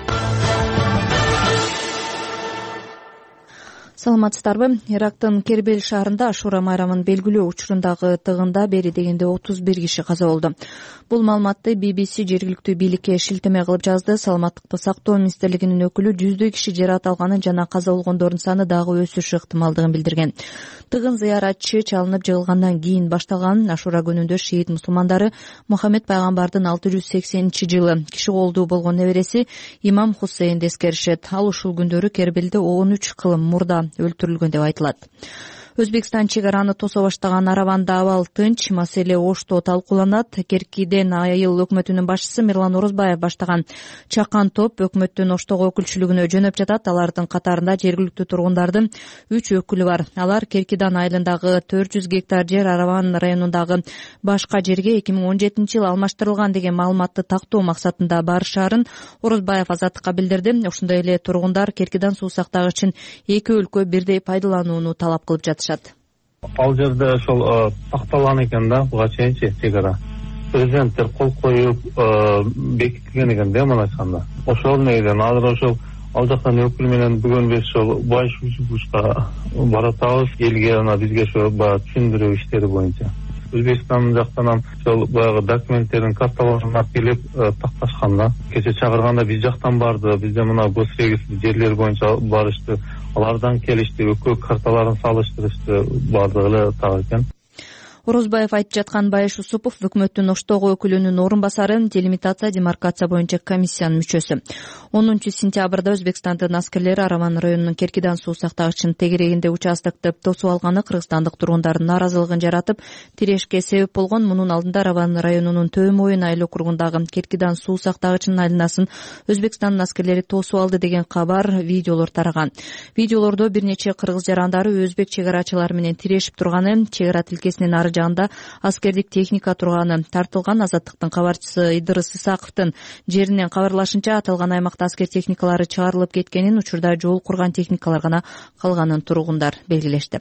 Саламатсыздарбы? Ирактын Кербел шаарында Ашура майрамын белгилөө учурундагы тыгында бери дегенде 31 киши каза болду. Бул маалыматты BBC жергиликтүү бийликке шилтеме кылып жазды. Саламаттыкты сактоо министрлигинин өкүлү жүздөй киши жаракат алганын жана каза болгондордун саны дагы өсүшү ыктымалдыгын билдирген. Тыгын зыяратчы чалынып жыгылгандан кийин башталган. Ашура күнүндө шиит мусулмандары Мухаммед пайгамбардын 680-жылы киши колдуу болгон небереси Имам Хусейнди эскеришет. Ал ушул күндөрү Кербелде 13 кылым мурда өлтүрүлгөн деп айтылат. Өзбекстан чек араны тосо баштаган Араванда абал тынч, маселе ошто талкууланат. Керкиден айыл өкмөтүнүн башчысы Мирлан Орозбаев баштаган чакан топ өкмөттүн оштого өкүлчүлүгүнө жөнөп жатат. Алардын катарында жергиликтүү тургундардын 3 өкүлү бар. Алар Керкидан айылындагы 400 гектар жер Араван районундагы башка жерге 2017-жылы алмаштырылган деген маалыматты тактоо максатында барышаарын Орозбаев Азаттыкка билдирди. Ошондой эле тургундар Керкидан суу сактагычын эки өлкө бирдей пайдаланууну талап кылып жатышат. Ал жерде ошол такталган экен да, буга чейинчи чек ара. Президенттер кол коюп бекитилген экен да, мына айтканда. Ошол негизинен азыр ошол ал жактан өкүл менен бүгүн биз ошол башка баратабыз элге, ана бизге ошо баягы түшүндүрүү иштери боюнча. Өзбекстан жактан ошол баягы документтердин карталарын алып келип такташканда, кече чакырганда биз жактан барды, бизде мына госрегистр жерлер боюнча барышты. Алардан келишти, өкө карталарын салыштырышты, бардыгы эле так экен. Орозбаев айтып жаткан Байыш Усупов өкмөттүн оштогу өкүлүнүн орун басары, делимитация демаркация боюнча комиссиянын мүчөсү. 10-сентябрда Өзбекстандын аскерлери Араван районунун Керкидан суу сактагычынын тегерегинде участокты тосуп алганы кыргызстандык тургундардын нааразылыгын жаратып, тирешке себеп болгон. Мунун алдында Араван районунун Төө Моюн айыл округундагы Керкидан суу сактагычынын айланасын Өзбекстандын аскерлери тосуп алды деген кабар, видеолор тараган. Видеолордо бир нече кыргыз жарандары өзбек чек арачылары менен тирешип турганы, чек ара тилкесинин ары жагында аскердик техника турганы тартылган. Азаттыктын кабарчысы Идырыс Исаковдун жеринен кабарлашынча, аталган аймакта аскер техникалары чыгарылып кеткенин, учурда жол курган техникалар гана калганын тургундар белгилешти.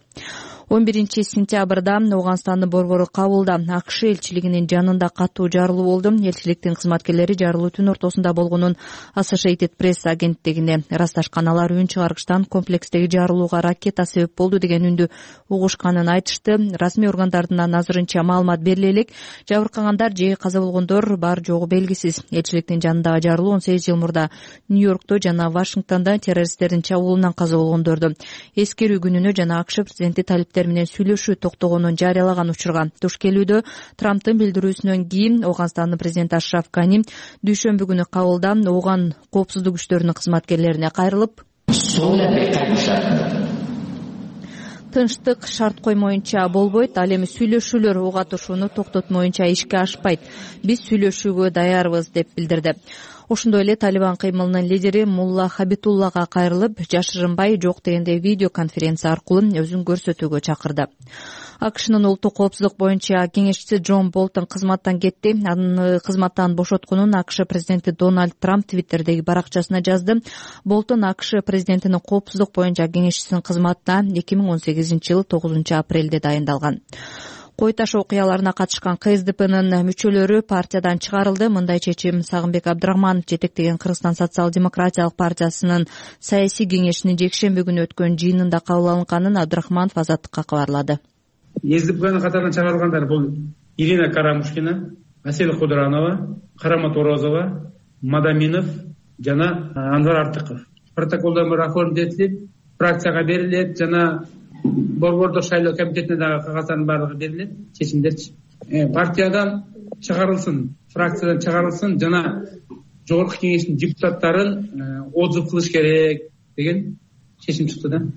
11-сентябрда Ауганстандын борбору Кабулда АКШ элчилигинин жанында катуу жарылуу болду. Элчиликтин кызматкерлери жарылуу түн ортосунда болгонун Associated Press агенттигине ырасташкан. Алар үн чыгаргычтан комплекстеги жарылууга ракета себеп болду деген үндү угушканын айтышты. Расмий органдардан азырынча маалымат бериле элек. Жабыркагандар же каза болгондор бар жогу белгисиз. Элчиликтин жанындагы жарылуу 18 жыл мурда Нью-Йоркто жана Вашингтонда террористтердин чабуулунан каза болгондорду эскерүү күнүнө жана АКШ президенти талиптер менен сүйлөшүү токтогонун жарыялаган учурга туш келүүдө. Трамптын билдирүүсүнөн кийин Ауганстандын президенти Ашраф Гани дүйшөмбү күнү Кабулда Ооган коопсуздук күчтөрүнүн кызматкерлерине кайрылып, Тынчтык шарт коймоюнча болбойт, ал эми сүйлөшүүлөр уга тушууну токтотмоюнча ишке ашпайт. Биз сүйлөшүүгө даярбыз деп билдирди. Ошондой эле Талибан кыймылынын лидери Мулла Хабитуллага кайрылып, жашырынбай жок дегенде видеоконференция аркылуу өзүн көрсөтүүгө чакырды. АКШнын улуттук коопсуздук боюнча кеңешчиси Джон Болтон кызматтан кетти. Анын кызматтан бошотконун АКШ президенти Дональд Трамп Твиттердеги баракчасына жазды. Болтон АКШ президентинин коопсуздук боюнча кеңешчисинин кызматына 2018-жылы 9-апрелде дайындалган. Кой таш окуяларына катышкан КСДПнын мүчөлөрү партиядан чыгарылды. Мындай чечим Сагынбек Абдрахманов жетектеген Кыргызстан социал-демократиялык партиясынын саясий кеңешинин жекшемби күнү өткөн жыйынында кабыл алынганын Абдрахманов Азаттыкка кабарлады. КСДПнын катарынан чыгарылгандар бул Ирина Карамушкина, Асель Кудранова, Карамат Орозова, Мадаминов жана Анвар Артыков. Протоколдор оформдетилип, фракцияга берилет жана борбордук шайлоо комитетине дагы кагаздардын баардыгы берилет, чечимдерчи. Партиядан чыгарылсын, фракциядан чыгарылсын жана жогорку кеңештин депутаттарын отзыв кылыш керек деген чечим чыкты да.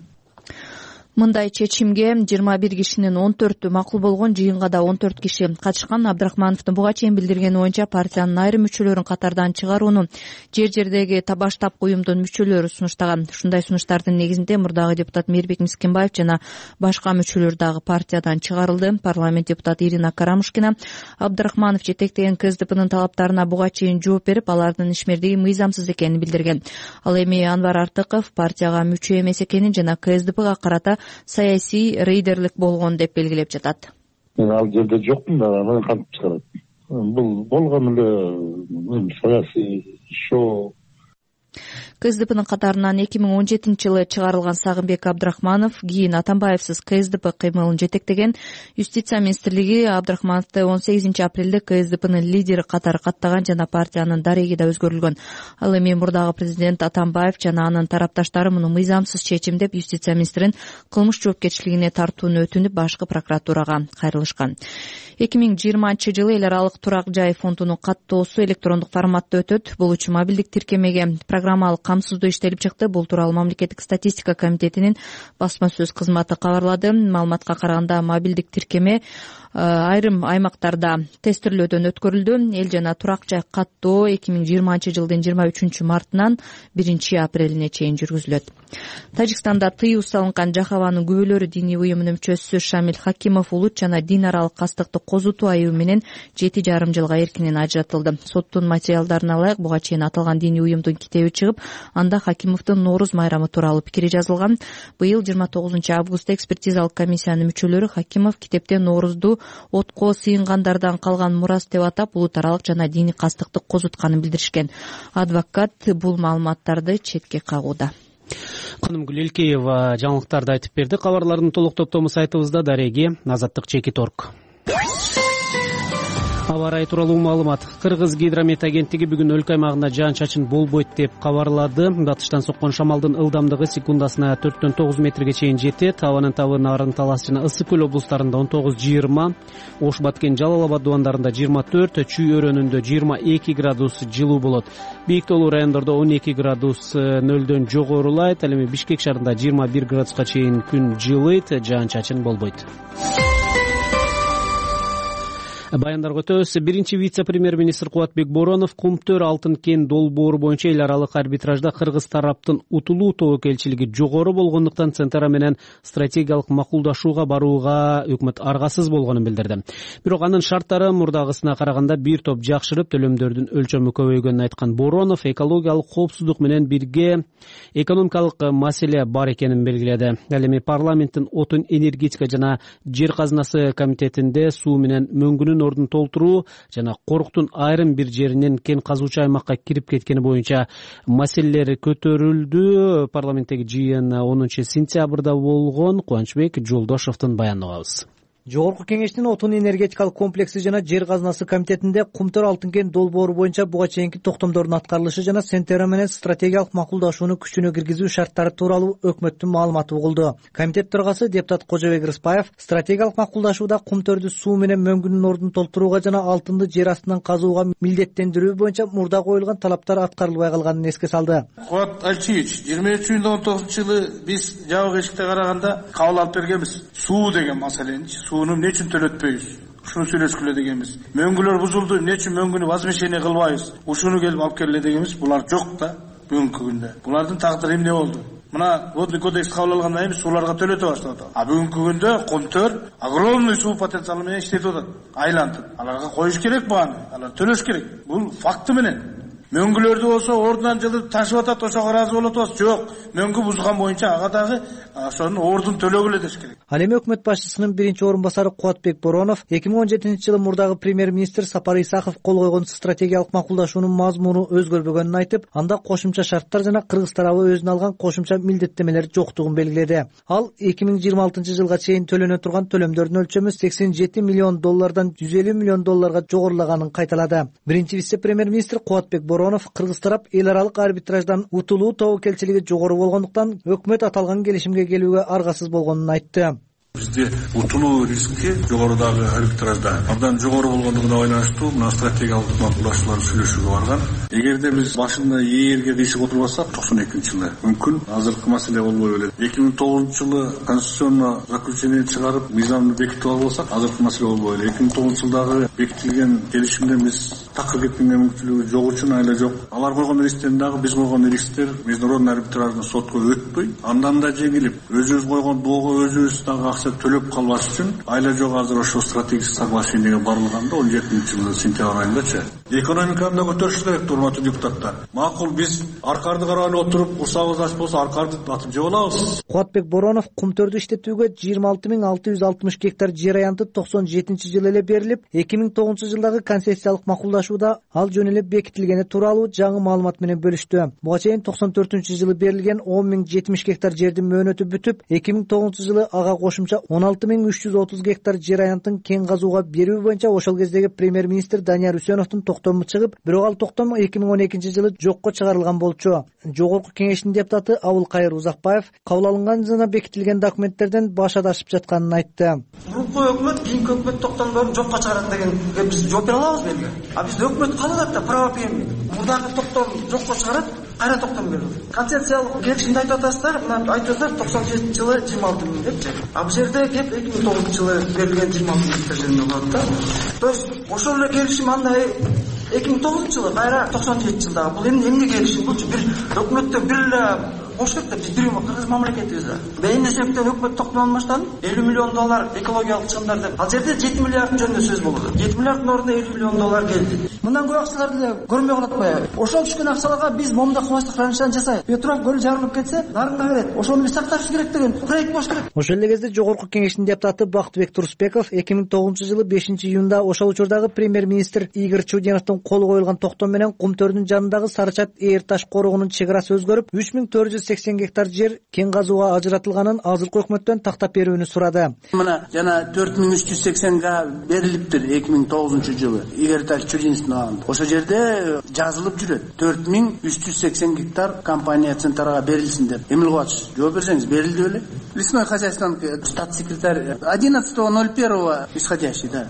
Мындай чечимге 21 кишинин 14 макул болгон, жыйынга да 14 киши катышкан. Абдрахмановдун буга чейин билдиргени боюнча партиянын айрым мүчөлөрүн катардан чыгарууну жер-жердеги баштапкы уюмдун мүчөлөрү сунуштаган. Ушундай сунуштардын негизинде мурдагы депутат Мирбек Мискенбаев жана башка мүчөлөр дагы партиядан чыгарылды. Парламент депутаты Ирина Карамушкина Абдрахманов жетектеген КСДПнын талаптарына буга чейин жооп берип, алардын ишмердиги мыйзамсыз экенин билдирген. Ал эми Анвар Артыков партияга мүчө эмес экенин жана КСДПга карата саясий рейдерлик болгон деп белгилеп жатат. Мен ал жерде жокмун да, мени кантип чыгарат? Бул болгон эле саясий шоу. КСДПнын катарынан 2017-жылы чыгарылган Сагынбек Абдрахманов кийин Атамбаевсиз КСДП кыймылын жетектеген. Юстиция министрлиги Абдрахмановду 18-апрелде КСДПнын лидери катары каттаган жана партиянын дареги да өзгөрүлгөн. Ал эми мурдагы президент Атамбаев жана анын тарапташтары муну мыйзамсыз чечим деп юстиция министрин кылмыш жоопкерчилигине тартууну өтүнүп, башкы прокуратурага кайрылышкан. 2020-жылы эл аралык турак жай фондунун каттоосу электрондук форматта өтөт. Бул үчүн мобилдик тиркемеге программалык камсыздоо иштелип чыкты. Бул тууралуу мамлекеттик статистика комитетинин басма сөз кызматы кабарлады. Маалыматка караганда мобилдик тиркеме айрым аймактарда тестирлөөдөн өткөрүлдү. Эл жана турак жай каттоо 2020-жылдын 23-мартынан 1-апрелине чейин жүргүзүлөт. Тажикстанда тыюу салынган Жахаванын күбөлөрү диний уюмунун мүчөсү Шамил Хакимов улут жана дин аралык кастыкты козутуу айыбы менен 7,5 жылга эркинен ажыратылды. Соттун материалдарына ылайык буга чейин аталган диний уюмдун китеби чыгып, анда Хакимовдун Нооруз майрамы тууралуу пикири жазылган. Быйыл 29-августта экспертизалык комиссиянын мүчөлөрү Хакимов китепте Ноорузду отко сыйынгандардан калган мурас деп атап, улут аралык жана диний кастыкты козутканын билдиришкен. Адвокат бул маалыматтарды четке кагууда. Канымгүл Элкеева жаңылыктарды айтып берди. Кабарлардын толук топтому сайтыбызда дареги azattik.org. Аба ырайы тууралуу маалымат. Кыргыз гидромет агенттиги бүгүн өлкө аймагында жаан-чачын болбойт деп кабарлады. Батыштан соккон шамалдын ылдамдыгы секундасына 4-9 метрге чейин жетет. Абанын табы Нарын Талас жана Ысык көл облустарында 19-20, Ош Баткен Жалал Абад дубандарында 24, Чүй өрөөнүндө 22 градус жылуу болот. Бийик тоолуу райондордо 12 градус нөлдөн жогорулайт. Ал эми Бишкек шаарында 21 градуска чейин күн жылыйт, жаан-чачын болбойт. Баяндарга өтөбүз. Биринчи вице-премьер-министр Кубатбек Боронов Кумтөр алтын кен долбоору боюнча эл аралык арбитражда кыргыз тараптын утулуу тобокелчилиги жогору болгондуктан Центра менен стратегиялык макулдашууга барууга өкмөт аргасыз болгонун билдирди. Бирок анын шарттары мурдагысына караганда бир топ жакшырып, төлөмдөрдүн өлчөмү көбөйгөнүн айткан Боронов экологиялык коопсуздук менен бирге экономикалык маселе бар экенин белгиледи. Ал эми парламенттин отун энергетика жана жер казынасы комитетинде суу менен мөңгүнүн ордун толтуруу жана Коруктун айрым бир жеринен кен казуучу аймакка кирип кеткени боюнча маселелер көтөрүлдү. Парламенттеги жыйын 10-сентябрда болгон. Кубанычбек Жолдошовдун баянын угабыз. Жогорку кеңештин отун энергетикалык комплекси жана жер казынасы комитетинде Кумтөр алтын кен долбоору боюнча буга чейинки токтомдордун аткарылышы жана Сентера менен стратегиялык макулдашууну күчүнө киргизүү шарттары тууралуу өкмөттүн маалыматы угулду. Комитет төрагасы депутат Кожобек Рыспаев стратегиялык макулдашууда Кумтөрдү суу менен мөңгүнүн ордун толтурууга жана алтынды жер астынан казууга милдеттендирүү боюнча мурда коюлган талаптар аткарылбай калганын эске салды. Кубат Алчиевич, 23-19-жылы биз жабык эшикте караганда кабыл алып бергенбиз. Суу деген маселеничи, сууну эмне үчүн төлөтпөйбүз? Ушуну сүйлөшкүлө дегенбиз. Мөңгүлөр бузулду, эмне үчүн мөңгүнү возмещение кылбайбыз? Ушуну келип алып келеле дегенбиз. Булар жок да бүгүнкү күндө. Булардын тагдыры эмне болду? Мына водный кодекс кабыл алгандан кийин сууларга төлөтө баштады. А бүгүнкү күндө Кумтөр огромный суу потенциалы менен иштетип атат. Айлантып. Аларга коюш керек бааны. Алар төлөш керек. Бул факты менен. Мөңгүлөрдү болсо ордунан жылып ташып атат, ошого ыраазы болот атабыз. Жок, мөңгү бузган боюнча ага дагы ошонун ордун төлөгүлө деш керек. Ал эми өкмөт башчысынын биринчи орун басары Кубатбек Боронов 2017-жылы мурдагы премьер-министр Сапар Исаков кол койгон стратегиялык макулдашуунун мазмуну өзгөрбөгөнүн айтып, анда кошумча шарттар жана Кыргыз тарабы өзүнө алган кошумча милдеттемелер жоктугун белгиледи. Ал 2026-жылга чейин төлөнө турган төлөмдөрдүн өлчөмү $87 миллион $150 миллион жогорулаганын кайталады. Биринчи вице-премьер-министр Кубатбек Боронов Кыргыз тарап эл аралык арбитраждан утулуу тобокелчилиги жогору болгондуктан өкмөт аталган келишимге келүүгө аргасыз болгонун айтты. Бизде утулуу риски жогорудагы арбитражда абдан жогору болгондугуна байланыштуу мына стратегиялык макулдашууларды сүйлөшүүгө барган. Эгерде биз башында ээрге кыйшык отурбасак 92-жылы мүмкүн азыркы маселе болбой келет. 2009-жылы конституционный заключение чыгарып мыйзамды бекитип албасак азыркы маселе болбой элек. 2009-жылдагы бекитилген келишимден биз такыр кеткенге мүмкүнчүлүгү жок үчүн айла жок. Алар койгон рисктен дагы биз койгон рисктер международный арбитраждын сотко өтпөй, андан да жеңилип, өзүбүз койгон доого өзүбүз дагы төлөп калбаш үчүн айла жок азыр ошо стратегический соглашениеге барылганда 17-жылы сентябрь айындачы. Экономиканы да көтөрүш керек, урматтуу депутаттар. Макул биз аркарды карап отуруп, курсагыбыз ач болсо аркарды атып жеп алабыз. Кубатбек Боронов Кумтөрдү иштетүүгө 26 660 гектар жер аянты 97-жылы эле берилип, 2009-жылдагы концессиялык макулдашууда ал жөн эле бекитилгени тууралуу жаңы маалымат менен бөлүштү. Буга чейин 94-жылы берилген 10.070 гектар жердин мөөнөтү бүтүп, 2009-жылы ага кошумча 16.330 гектар жер аянтын кен казууга берүү боюнча ошол кездеги премьер-министр Данияр Үсөновдун токтому чыгып, бирок ал токтом 2012-жылы жокко чыгарылган болчу. Жогорку кеңештин депутаты Абылкайыр Узакбаев кабыл алынган жана бекитилген документтерден баш адашып жатканын айтты. Мурунку өкмөт, кийинки өкмөт токтомдорун жокко чыгарат дегенге биз жооп бере алабыз белги. А бизде өкмөт калат да правоприемник. Мурдагы токтом жокко чыгарат, кайра токтом берет. Концепциялык келишимди айтып атасыздар, мына айтып атасыздар 97-жылы 26 миң депчи. А бул жерде кеп 2009-жылы берилген 26 миң жеринде болот да. То есть ошол эле келишим андай 2009-жылы кайра 97-жылдагы бул эмне келишим болчу? Бир өкмөттө бир эле кош керек да биз бир Кыргыз мамлекетибиз да. Бейин эсептен өкмөт токтом баштады. $50 миллион экологиялык чыгымдар деп. Ал жерде 7 миллиард жөнүндө сөз болду. 7 миллиарддын ордуна $50 миллион келди. Мындан көп акчаларды эле көрмөй калат атпайбы? Ошол түшкөн акчаларга биз момундай кубачтык раньшаны жасайбыз. Петров көлү жарылып кетсе, нарынга берет. Ошону биз сакташыбыз керек деген проект болуш керек. Ошол эле кезде жогорку кеңештин депутаты Бактыбек Турсбеков 2009-жылы 5-июнда ошол учурдагы премьер-министр Игорь Чудиновдун колу коюлган токтом менен Кумтөрдүн жанындагы Сарычат Ээр таш корогунун чек арасы өзгөрүп, 3480 гектар жер кен казууга ажыратылганын азыркы өкмөттөн тактап берүүнү сурады. Мына жана 4380 га берилиптир 2009-жылы Игорь Чудиновдун агында. Ошол жерде жазылып жүрөт. 4380 гектар компания Центрага берилсин деп. Эмил Кубатович, жооп берсеңиз, берилди беле? Лесное хозяйство статс-секретарь 11.01 исходящий, да.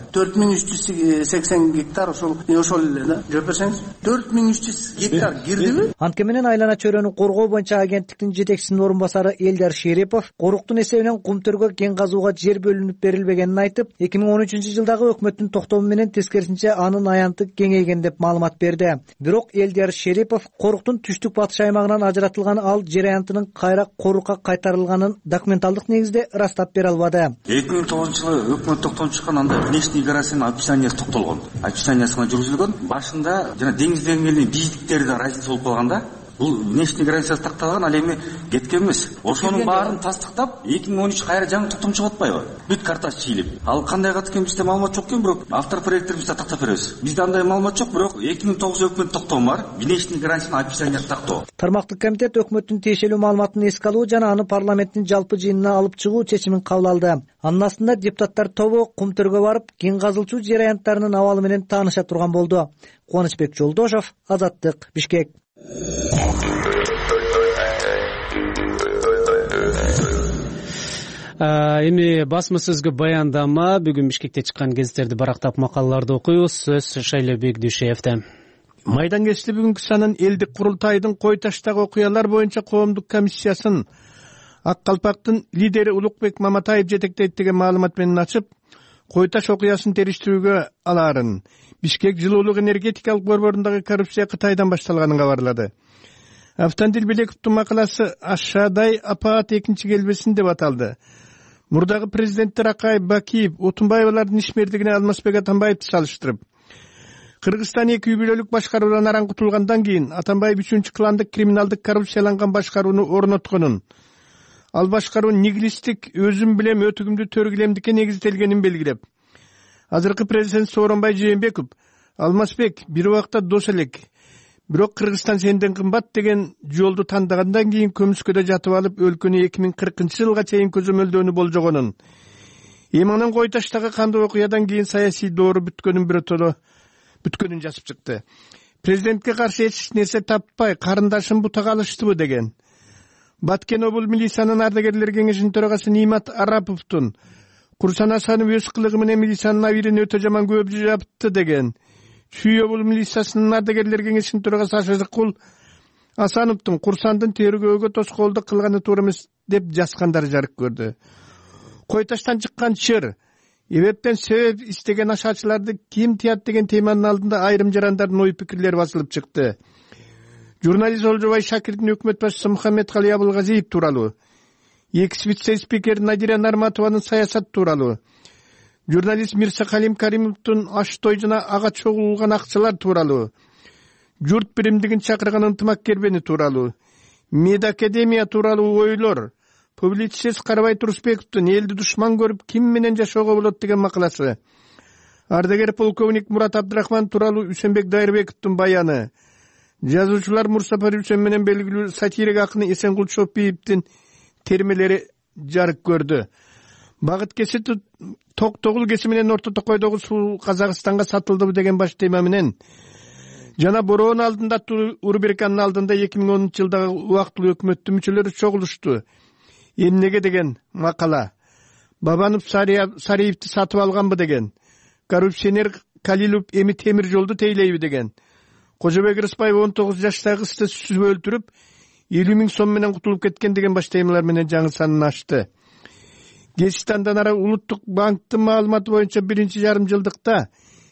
4380 гектар ошол эле, да. Жооп берсеңиз, 4300 гектар кирдиби? Анткени менен айлана чөйрөнү коргоо боюнча агенттиктин жетекчисинин орун басары Элдар Шерипов Коруктун эсебинен Кумтөргө кен казууга жер бөлүнүп берилбегенин айтып, 2013-жылдагы өкмөттүн токтому менен тескерисинче анын аянты кеңейген деп маалымат берди. Бирок Элдар Шерипов Коруктун түштүк батыш аймагынан ажыратылган ал жер аянтынын кайра Корукка кайтарылганын документалдык негизде ырастап бере албады. 2009-жылы өкмөт токтом чыккан анда внешний гараждын описаниясы токтолгон. Описаниясы жүргүзүлгөн. Башында жана деңиз деңгээлинин бийликтери да разница болуп калганда, бул внешний границасы такталган, ал эми кеткен эмес. Ошонун баарын тастыктап 2013 кайра жаңы токтом чыгып атпайбы? Бүт картасы чийилип. Ал кандай кат экен бизде маалымат жок экен, бирок автор проекттерибизде тактап беребиз. Бизде андай маалымат жок, бирок 2009 өкмөт токтому бар. Внешний границаны описание тактоо. Тармактык комитет өкмөттүн тиешелүү маалыматын эске алуу жана аны парламенттин жалпы жыйынына алып чыгуу чечимин кабыл алды. Анын астында депутаттар тобу Кумтөргө барып, кен казылчу жер аянттарынын абалы менен тааныша турган болду. Кубанычбек Жолдошов, Азаттык, Бишкек. Эми басма сөзгө баяндама. Бүгүн Бишкекте чыккан гезиттерди барактап макалаларды окуйбуз. Сөз Шайлебек Дүйшеевде. Майдангечти бүгүнкү санын элдик курултайдын кой таштагы окуялар боюнча коомдук комиссиясын Ак Калпактын лидери Улукбек Маматаев жетектейт деген маалымат менен ачып, кой таш окуясын териштирүүгө алаарын, Бишкек жылуулук энергетикалык борборундагы коррупция Кытайдан башталганын кабарлады. Автандил Белековдун макаласы Ашадай апаат экинчи келбесин деп аталды. Мурдагы президенттер Акаев, Бакиев, Отунбаевалардын ишмердигине Алмазбек Атамбаевди салыштырып, Кыргызстан 2 үй бүлөлүк башкаруудан аран кутулгандан кийин Атамбаев 3-чү кыландык криминалдык коррупцияланган башкарууну орнотконун, ал башкаруу нигилисттик өзүм билем өтүгүмдү төргүлемдикке негизделгенин белгилеп, азыркы президент Сооронбай Жээнбеков Алмазбек бир убакта дос элек, бирок Кыргызстан сенден кымбат деген жолду тандагандан кийин көмүскөдө жатып алып өлкөнү 2040-жылга чейин көзөмөлдөөнү болжогонун, эми анын кой таштагы кандуу окуядан кийин саясий доору бүткөнүн жазып чыкты. Президентке каршы эч нерсе таппай, карындашын бутага алыштыбы деген. Баткен облус милициянын ардагерлер кеңешинин төрагасы Нимат Араповдун Курсан Асанов өз кылыгы менен милициянын абийирин өтө жаман көп жапты деген. Чүй облус милициясынын ардагерлер кеңешинин төрагасы Ашыкул Асановдун Курсандын тергөөгө тоскоолдук кылганы туура эмес деп жазгандары жарык көрдү. Кой таштан чыккан чыр, эбептен себеп истеген ашаачыларды ким тият деген теманын алдында айрым жарандардын ой пикирлери басылып чыкты. Журналист Олжобай Шакирдин өкмөт башчысы Мухаммедкали Абылгазиев тууралуу, экс вице-спикер Надира Нарматованын саясат тууралуу, журналист Мирса Калим Каримовдун аш-той жана ага чогулган акчалар тууралуу, журт биримдигин чакырган ынтымак кербени тууралуу, медакадемия тууралуу ойлор, публицист Карабай Турсбековдун элди душман көрүп ким менен жашоого болот деген макаласы, ардагер полковник Мурат Абдрахман тууралуу Үсөнбек Дайырбековдун баяны, жазуучулар Мурсапар Үсен менен белгилүү сатирик акын Эсенгул Чопиевдин термелери жарык көрдү. Багыт кеси Токтогул кеси менен Орто Токойдогу суу Казакстанга сатылдыбы деген баш тема менен жана бороонун алдында Урберканын алдында 2010-жылдагы убактылуу өкмөттүн мүчөлөрү чогулушту. Эмнеге деген макала. Бабанов Сариевди сатып алганбы деген. Коррупционер Калилов эми темир жолду тейлейби деген. Кожобек Рыспаев 19 жаштагы кызды сүзүп өлтүрүп 50 000 сом менен кутулуп кеткен деген баш темалар менен жаңы санын ачты. Гечтандан ара Улуттук банктын маалыматы боюнча биринчи жарым жылдыкта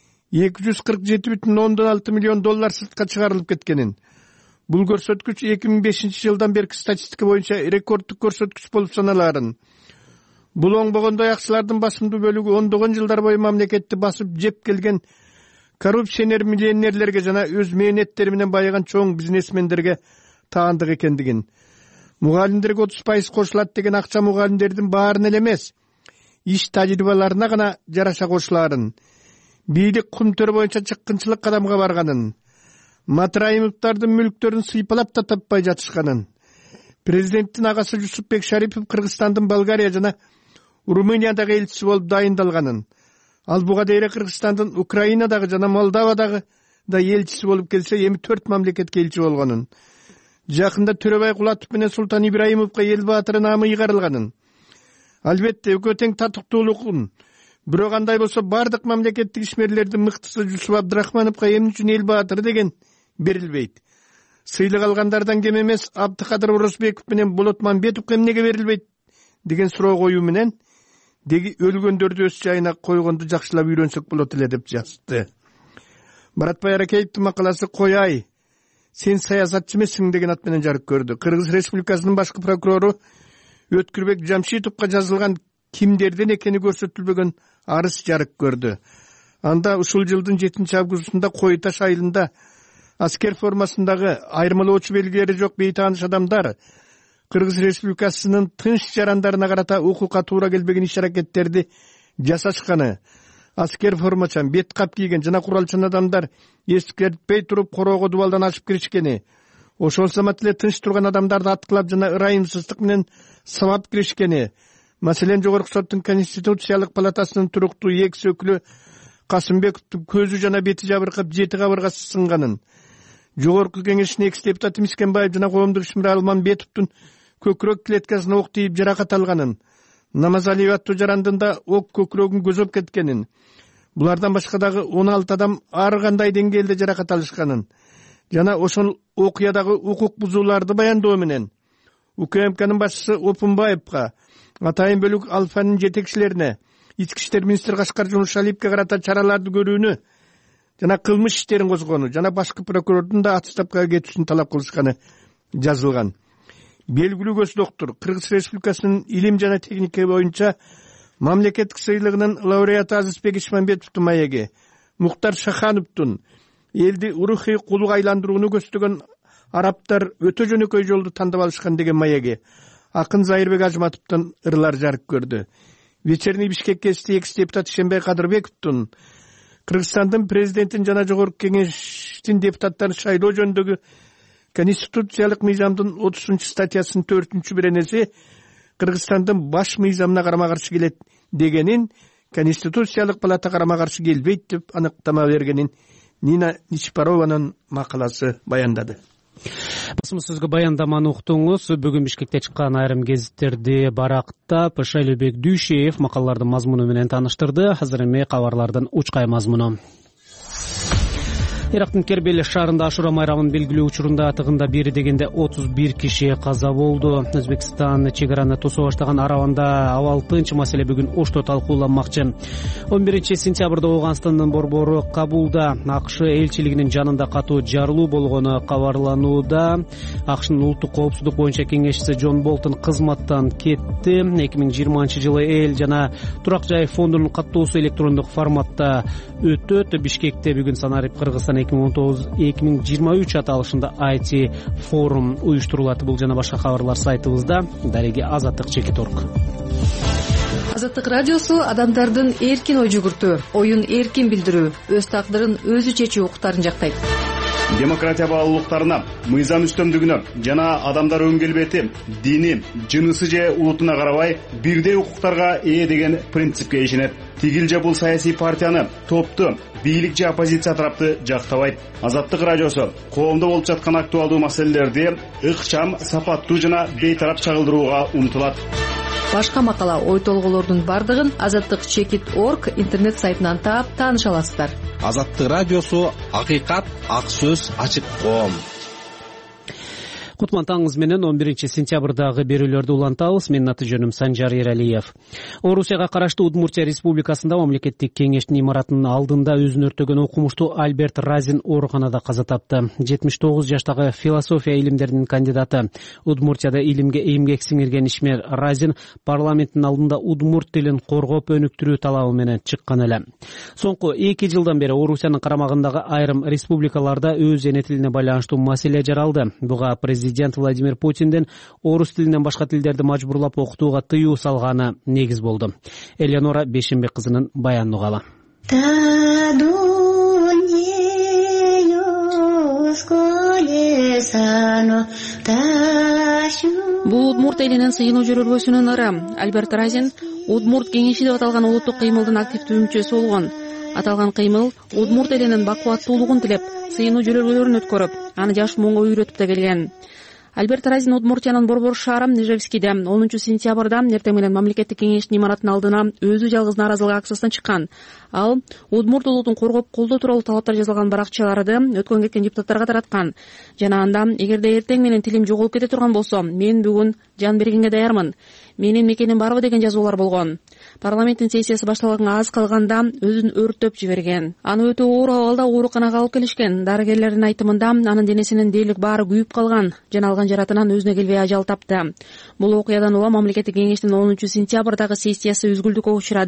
247,6 миллион доллар сыртка чыгарылып кеткенин. Бул көрсөткүч 2005-жылдан берки статистика боюнча рекорддук көрсөткүч болуп саналарын. Бул оңбогондой акчалардын басымдуу бөлүгү ондогон жылдар бою мамлекетти басып жеп келген коррупционер миллионерлерге жана өз мээнеттери менен байыган чоң бизнесмендерге таандык экендигин. Мугалимдерге 30% кошулат деген акча мугалимдердин баарын эле эмес, иш тажрыйбаларына гана жараша кошулаарын, бийлик кумтөр боюнча чыккынчылык кадамга барганын, Матраимовдардын мүлктөрүн сыйпалап да таппай жатышканын, президенттин агасы Жусупбек Шарипов Кыргызстандын Болгария жана Румыниядагы элчиси болуп дайындалганын, ал буга дейре Кыргызстандын Украинадагы жана Молдовадагы да элчиси болуп келсе, эми 4 мамлекетке элчи болгонун, жакында Төрөбай Кулатов менен Султан Ибраимовго эл баатыры наамы ыйгарылганын, албетте экөө тең татыктуулугун, бирок андай болсо бардык мамлекеттик ишмерлердин мыктысы Жусуп Абдрахмановго эмне үчүн эл баатыры деген берилбейт. Сыйлык алгандардан кем эмес Абдыкадыр Орозбеков менен Болот Мамбетовго эмнеге берилбейт деген суроо коюу менен деги өлгөндөрдү өз жайына койгонду жакшылап үйрөнсөк болот эле деп жазды. Маратбай Аракеевдин макаласы «Кояй, сен саясатчы эмессиң» деген ат менен жарык көрдү. Кыргыз Республикасынын башкы прокурору Өткүрбек Жамшитовго жазылган кимдерден экени көрсөтүлбөгөн арыз жарык көрдү. Анда ушул жылдын 7 августунда Кой таш айылында аскер формасындагы айырмалоочу белгилери жок бейтааныш адамдар Кыргыз Республикасынын тынч жарандарына карата укукка туура келбеген иш-аракеттерди жасашканы, аскер формачан бет кап кийген жана куралчан адамдар эскертпей туруп короого дубалдан ашып киришкени, ошол самат эле тынч турган адамдарды аткылап жана ырайымсыздык менен сабап киришкени, маселен Жогорку соттун Конституциялык палатасынын туруктуу экс өкүлү Касымбековдун көзү жана бети жабыркап 7 кабыргасы сынганын, Жогорку кеңештин экс депутаты Мискенбаев жана коомдук ишмер Алманбетовдун көкүрөк клеткасына ок тийип жаракат алганын, Намазалиев аттуу жарандын да ок көкүрөгүн көзөп кеткенин, булардан башка дагы 16 адам ар кандай деңгээлде жаракат алышканын жана ошол окуядагы укук бузууларды баяндоо менен УКМКнын башчысы Опунбаевга, атайын бөлүк Алфанын жетекчилерине, ички иштер министри Кашкар Жумушалиевге карата чараларды көрүүнү жана кылмыш иштерин козгоону жана башкы прокурордун да отставкага кетүүсүн талап кылышканы жазылган. Белгилүү көз доктор, Кыргыз Республикасынын илим жана техника боюнча мамлекеттик сыйлыгынын лауреаты Азизбек Ишмамбетовдун маеги, Муктар Шахановдун элди урухий кулга айландырууну көздөгөн арабтар өтө жөнөкөй жолду тандап алышкан деген маеги, акын Зайырбек Ажматовдун ырлар жарык көрдү. Вечерний Бишкек гезити экс депутат Ишенбай Кадырбековдун Кыргызстандын президентин жана Жогорку кеңештин депутаттарын шайлоо жөнүндөгү Конституциялык мыйзамдын 30-статьясынын 4-беренеси Кыргызстандын баш мыйзамына карама-каршы келет дегенин, Конституциялык палата карама-каршы келбейт деп аныктама бергенин Нина Ничпарованын макаласы баяндады. Басмасызга баяндаманы уктуңуз. Бүгүн Бишкекте чыккан айрым гезиттерди барактап Шайлообек Дүйшеев макалалардын мазмуну менен тааныштырды. Азыр эми кабарлардын учкай мазмуну. Ирактын Кербели шаарында Ашура майрамынын белгилүү учурунда тыгында бери дегенде 31 киши каза болду. Өзбекстан чек араны тосо баштаган Араванда абал тынч маселе бүгүн Ошто талкууланмакчы. 11-сентябрда Ооганстандын борбору Кабулда АКШ элчилигинин жанында катуу жарылуу болгону кабарланууда. АКШнын улуттук коопсуздук боюнча кеңешчиси Джон Болтон кызматтан кетти. 2020-жылы эл жана турак жай фондунун каттоосу электрондук форматта өтөт. Бишкекте бүгүн Санарип Кыргызстан 2019-2023 аталышында IT форум уюштурулат. Бул жана башка кабарлар сайтыбызда. Дареги Азаттык Чекит.орг. Азаттык радиосу адамдардын эркин ой жүгүртүү, оюн эркин билдирүү, өз тагдырын өзү чечүү укуктарын жактайт. Демократия баалуулуктарына, мыйзам үстөмдүгүнө жана адамдар өн келбети, дини, жынысы же улутуна карабай бирдей укуктарга ээ деген принципке ишенет. Тигил же бул саясий партияны, топту, бийлик же оппозиция тарапты жактабайт. Азаттык радиосу коомдо болуп жаткан актуалдуу маселелерди ыкчам, сапаттуу жана бейтарап чагылдырууга умтулат. Башка макала, ой толголордун бардыгын Азаттык Чекит.орг интернет сайтынан таап тааныша аласыздар. Азаттык радиосу акыйкат, ак сөз, ачык коом. Кутман таңыңыз менен 11-сентябрдагы берүүлөрдү улантабыз. Менин аты жөнүм Санжар Эралиев. Орусияга караштуу Удмуртия Республикасында мамлекеттик кеңештин имаратынын алдында өзүн өртөгөн окумуштуу Альберт Разин ооруканада каза тапты. 79 жаштагы философия илимдеринин кандидаты, Удмуртияда илимге эмгек сиңирген ишмер Разин парламенттин алдында удмурт тилин коргоп өнүктүрүү талабы менен чыккан эле. Соңку 2 жылдан бери Орусиянын карамагындагы айрым республикаларда өз эне тилине байланыштуу маселе жаралды. Буга президент Владимир Путиндин орус тилинен башка тилдерди мажбурлап окутууга тыюу салганы негиз болду. Элеонора Бешенбек кызынын баянын угалы. Бул удмурт элинин сыйынуу жөрөлгөсүнүн ыры. Альберт Разин Удмурт кеңеши деп аталган улуттук кыймылдын активдүү мүчөсү болгон. Аталган кыймыл удмурт элинин бакубаттуулугун тилеп, сыйынуу жөрөлгөлөрүн өткөрүп, аны жаш муңга үйрөтүп да келген. Альберт Разин Удмуртиянын борбор шаары Нижевскийде 10-сентябрда эртең менен мамлекеттик кеңештин имаратынын алдына өзү жалгыз нааразылык акциясына чыккан. Ал удмурт улутун коргоп колдоо тууралуу талаптар жазылган баракчаларды өткөн кеткен депутаттарга тараткан. Жана анда эгерде эртең менен тилим жоголуп кете турган болсо, мен бүгүн жан бергенге даярмын. Менин мекеним барбы деген жазуулар болгон. Парламенттин сессиясы башталганга аз калганда өзүн өрттөп жиберген. Аны өтө оор абалда ооруканага алып келишкен. Дарыгерлердин айтымында анын денесинин дээрлик баары күйүп калган. Жана алган жаратынан өзүнө келбей ажал тапты. Бул окуядан улам мамлекеттик кеңештин 10-сентябрдагы сессиясы үзгүлтүккө учурады.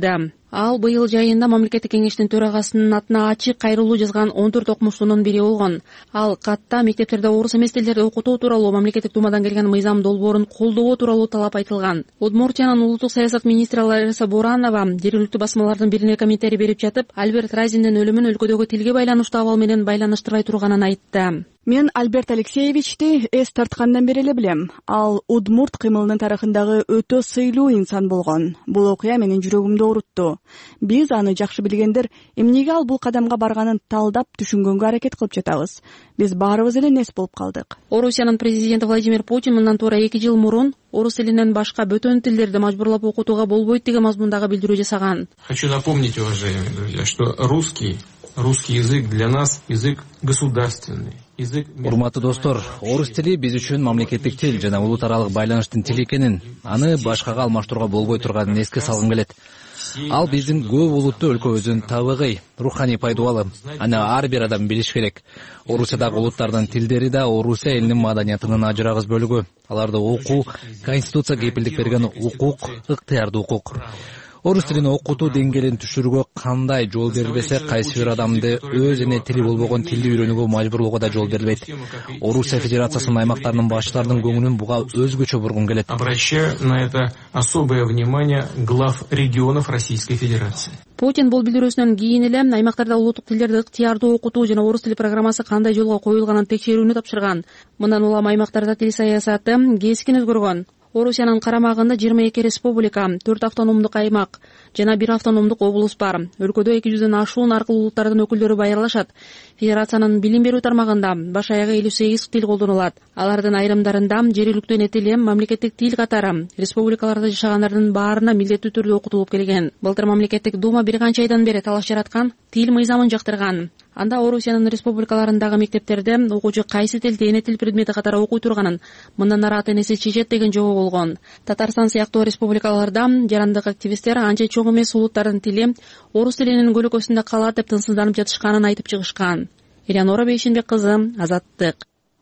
Ал быйыл жайында мамлекеттик кеңештин төрагасынын атына ачык кайрылуу жазган 14 окумуштуунун бири болгон. Ал катта мектептерде орус эмес тилдерди окутуу тууралуу мамлекеттик думадан келген мыйзам долбоорун колдоо тууралуу талап айтылган. Удмуртиянын улуттук саясат министри Лариса Буранова жергиликтүү басмалардын бирине комментарий берип жатып, Альберт Райзиндин өлүмүн өлкөдөгү тилге байланыштуу абал менен байланыштырбай турганын айтты. Мен Альберт Алексеевичти эс тарткандан бери эле билем. Ал удмурт кыймылынын тарыхындагы өтө сыйлуу инсан болгон. Бул окуя менин жүрөгүмдү оорутту. Биз аны жакшы билгендер эмнеге ал бул кадамга барганын талдап түшүнгөнгө аракет кылып жатабыз. Биз баарыбыз эле нес болуп калдык. Орусиянын президенти Владимир Путин мындан туура 2 жыл мурун орус тилинен башка бөтөн тилдерди мажбурлап окутууга болбойт деген мазмундагы билдирүү жасаган. Хочу напомнить, уважаемые друзья, что русский язык для нас язык государственный. Урматтуу достор, орус тили биз үчүн мамлекеттик тил жана улут аралык байланыштын тили экенин, аны башкага алмаштырууга болбой турганын эске салгым келет. Ал биздин көп улуттуу өлкөбүздүн табыгы, руханий пайдубалы. Аны ар бир адам билиш керек. Орусиядагы улуттардын тилдери да Орусия элинин маданиятынын ажырагыс бөлүгү. Аларды окуу, конституция кепилдик берген укук, ыктыярдуу укук. Орус тилин окутуу деңгээлин түшүрүүгө кандай жол берилбесе, кайсы бир адамды өз эне тили болбогон тилди үйрөнүүгө мажбурлоого да жол берилбейт. Орусия Федерациясынын аймактарынын башчыларынын көңүлүн буга өзгөчө бургум келет. Обращаю на это особое внимание глав регионов Российской Федерации. Путин бул билдирүүсүнөн кийин эле аймактарда улуттук тилдерди ыктыярдуу окутуу жана орус тили программасы кандай жолго коюлганын текшерүүнү тапшырган. Мындан улам аймактарда тил саясаты кескин өзгөргөн. Орусиянын карамагында 22 республика, 4 автономдук аймак жана 1 автономдук облус бар. Өлкөдө 200дөн ашуун аркылуу улуттардын өкүлдөрү байырлашат. Федерациянын билим берүү тармагында баш аягы 58 тил колдонулат. Алардын айрымдарында жергиликтүү эне тили мамлекеттик тил катары республикаларда жашагандардын баарына милдеттүү түрдө окутулуп келген. Былтыр мамлекеттик дума бир канча айдан бери талаш жараткан тил мыйзамын жактырган. Анда Орусиянын республикаларындагы мектептерде окуучу кайсы тилди эне тил предмети катары окуй турганын мындан ары ата энеси чечет деген жобо болгон. Татарстан сыяктуу республикаларда жарандык активисттер анча чоң эмес улуттардын тили орус тилинин көлөкөсүндө калат деп тынсызданып жатышканын айтып чыгышкан. Элеонора Бейшенбек кызы, Азаттык.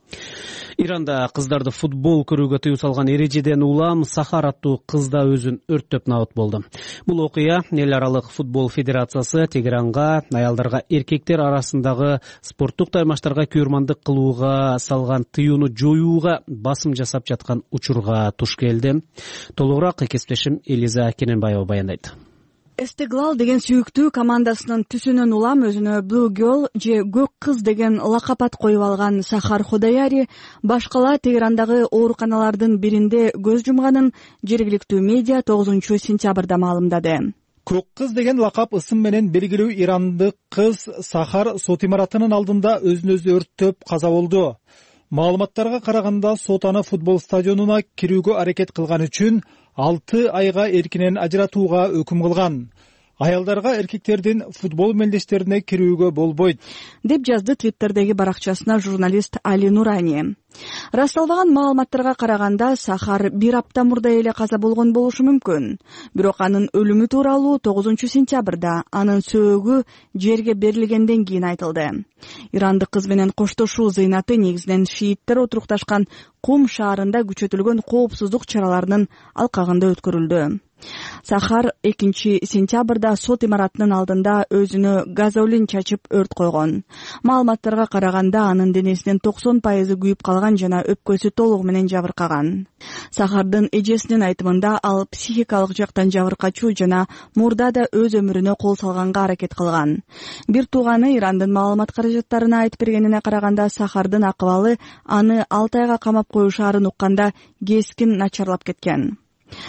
Иранда кыздарды футбол көрүүгө тыюу салган эрежеден улам Сахар аттуу кыз да өзүн өрттөп набыт болду. Бул окуя эл аралык футбол федерациясы Тегеранга аялдарга эркектер арасындагы спорттук таймаштарга күйөрмандык кылууга салган тыюуну жоюуга басым жасап жаткан учурга туш келди. Толугураак кесиптешим Элиза Кененбаева баяндайт. Эстеглал деген сүйүктүү командасынын түсүнөн улам өзүнө Blue Girl же көк кыз деген лакап коюп алган Сахар Худаяри башкала Тегерандагы ооруканалардын биринде көз жумганын жергиликтүү медиа 9-сентябрда маалымдады. Көк кыз деген лакап ысым менен белгилүү ирандык кыз Сахар сот имаратынын алдында өзүн өзү өрттөп каза болду. Маалыматтарга караганда сот аны футбол стадионуна кирүүгө аракет кылган үчүн 6 айга эркинен ажыратууга өкүм кылган. Аялдарга эркектердин футбол мелдештерине кирүүгө болбойт, деп жазды Твиттердеги баракчасына журналист Али Нурани. Расталбаган маалыматтарга караганда Сахар 1 апта мурда эле каза болгон болушу мүмкүн. Бирок анын өлүмү тууралуу 9-сентябрда анын сөөгү жерге берилгенден кийин айтылды. Ирандык кыз менен коштошуу зыйнаты негизинен шииттер отурукташкан Кум шаарында күчөтүлгөн коопсуздук чараларынын алкагында өткөрүлдү. Сахар 2-сентябрда сот имаратынын алдында өзүнө газолин чачып өрт койгон. Маалыматтарга караганда анын денесинин 90% күйүп калган жана өпкөсү толугу менен жабыркаган. Сахардын эжесинин айтымында ал психикалык жактан жабыркачуу жана мурда да өз өмүрүнө кол салганга аракет кылган. Бир тууганы Ирандын маалымат каражаттарына айтып бергенине караганда Сахардын акыбалы аны 6 айга камап коюшаарын укканда кескин начарлап кеткен.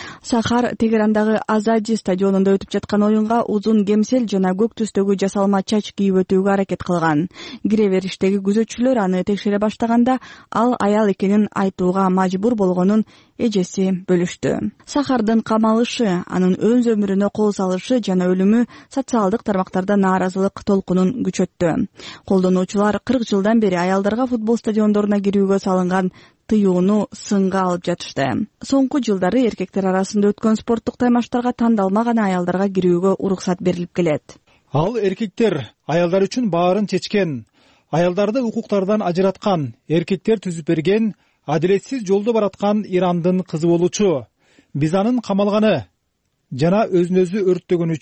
Сахар Тегерандагы Азади стадионунда өтүп жаткан оюнга узун кемсел жана көк түстөгү жасалма чач кийип өтүүгө аракет кылган. Кире бериштеги күзөтчүлөр аны текшере баштаганда ал аял экенин айтууга мажбур болгонун эжеси бөлүштү. Сахардын камалышы, анын өз өмүрүнө кол салышы жана өлүмү социалдык тармактарда нааразылык толкунун күчөттү. Колдонуучулар 40 жылдан бери аялдарга футбол стадиондоруна кирүүгө салынган тыюуну сынга алып жатышты. Соңку жылдары эркектер арасында өткөн спорттук таймаштарга тандалмаган аялдарга кирүүгө уруксат берилип келет. Ал эркектер аялдар үчүн баарын чечкен, аялдарды укуктардан ажыраткан, эркектер түзүп берген, адилетсиз жолдо бараткан Ирандын кызы болчу. Биз анын камалганы жана өзүн өзү өрттөгөн үчүн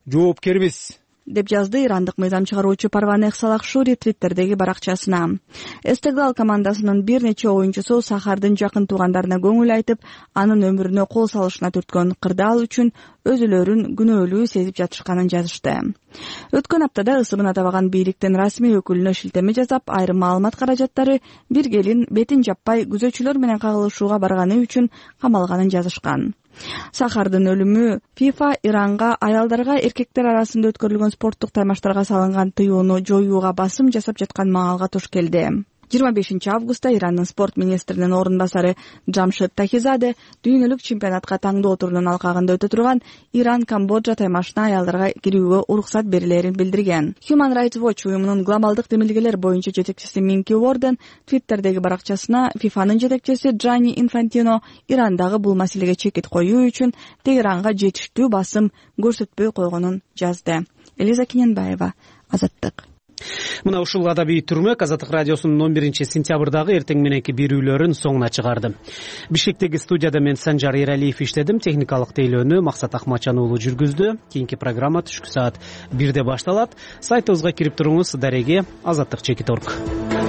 жоопкербиз, деп жазды ирандык мыйзам чыгаруучу Парванех Салахшури твиттердеги баракчасына. Эстеглал командасынын бир нече оюнчусу Сахардын жакын туугандарына көңүл айтып, анын өмүрүнө кол салышына түрткөн кырдаал үчүн өзүлөрүн күнөөлүү сезип жатышканын жазышты. Өткөн аптада ысымын атабаган бийликтин расмий өкүлүнө шилтеме жасап, айрым маалымат каражаттары бир келин бетин жаппай күзөтчүлөр менен кагылышууга барганы үчүн камалганын жазышкан. Сахардын өлүмү ФИФА Иранга аялдарга эркектер арасында өткөрүлгөн спорттук таймаштарга салынган тыюуну жоюуга басым жасап жаткан маалга туш келди. 25 августта Ирандын спорт министринин орун басары Джамшед Тахизаде дүйнөлүк чемпионатка таңдоо турунун алкагында өтө турган Иран-Камбоджа таймашына аялдарга кирүүгө уруксат берилерин билдирген. Human Rights Watch уюмунун глобалдык демилгелер боюнча жетекчиси Минки Уорден твиттердеги баракчасына ФИФАнын жетекчиси Джанни Инфантино Ирандагы бул маселеге чекит коюу үчүн Тегеранга жетиштүү басым көрсөтпөй койгонун жазды. Элиза Кененбаева, Азаттык. Мына ушул адабий түрмөк Азаттык радиосунун 11-сентябрдагы эртең мененки берүүлөрүн соңуна чыгарды. Бишкектеги студияда мен Санжар Эралиев иштедим, техникалык тейлөөнү Максат Акмачан уулу жүргүздү. Кийинки программа түшкү саат 1-де башталат. Сайтыбызга кирип туруңуз, дареге azattik.org.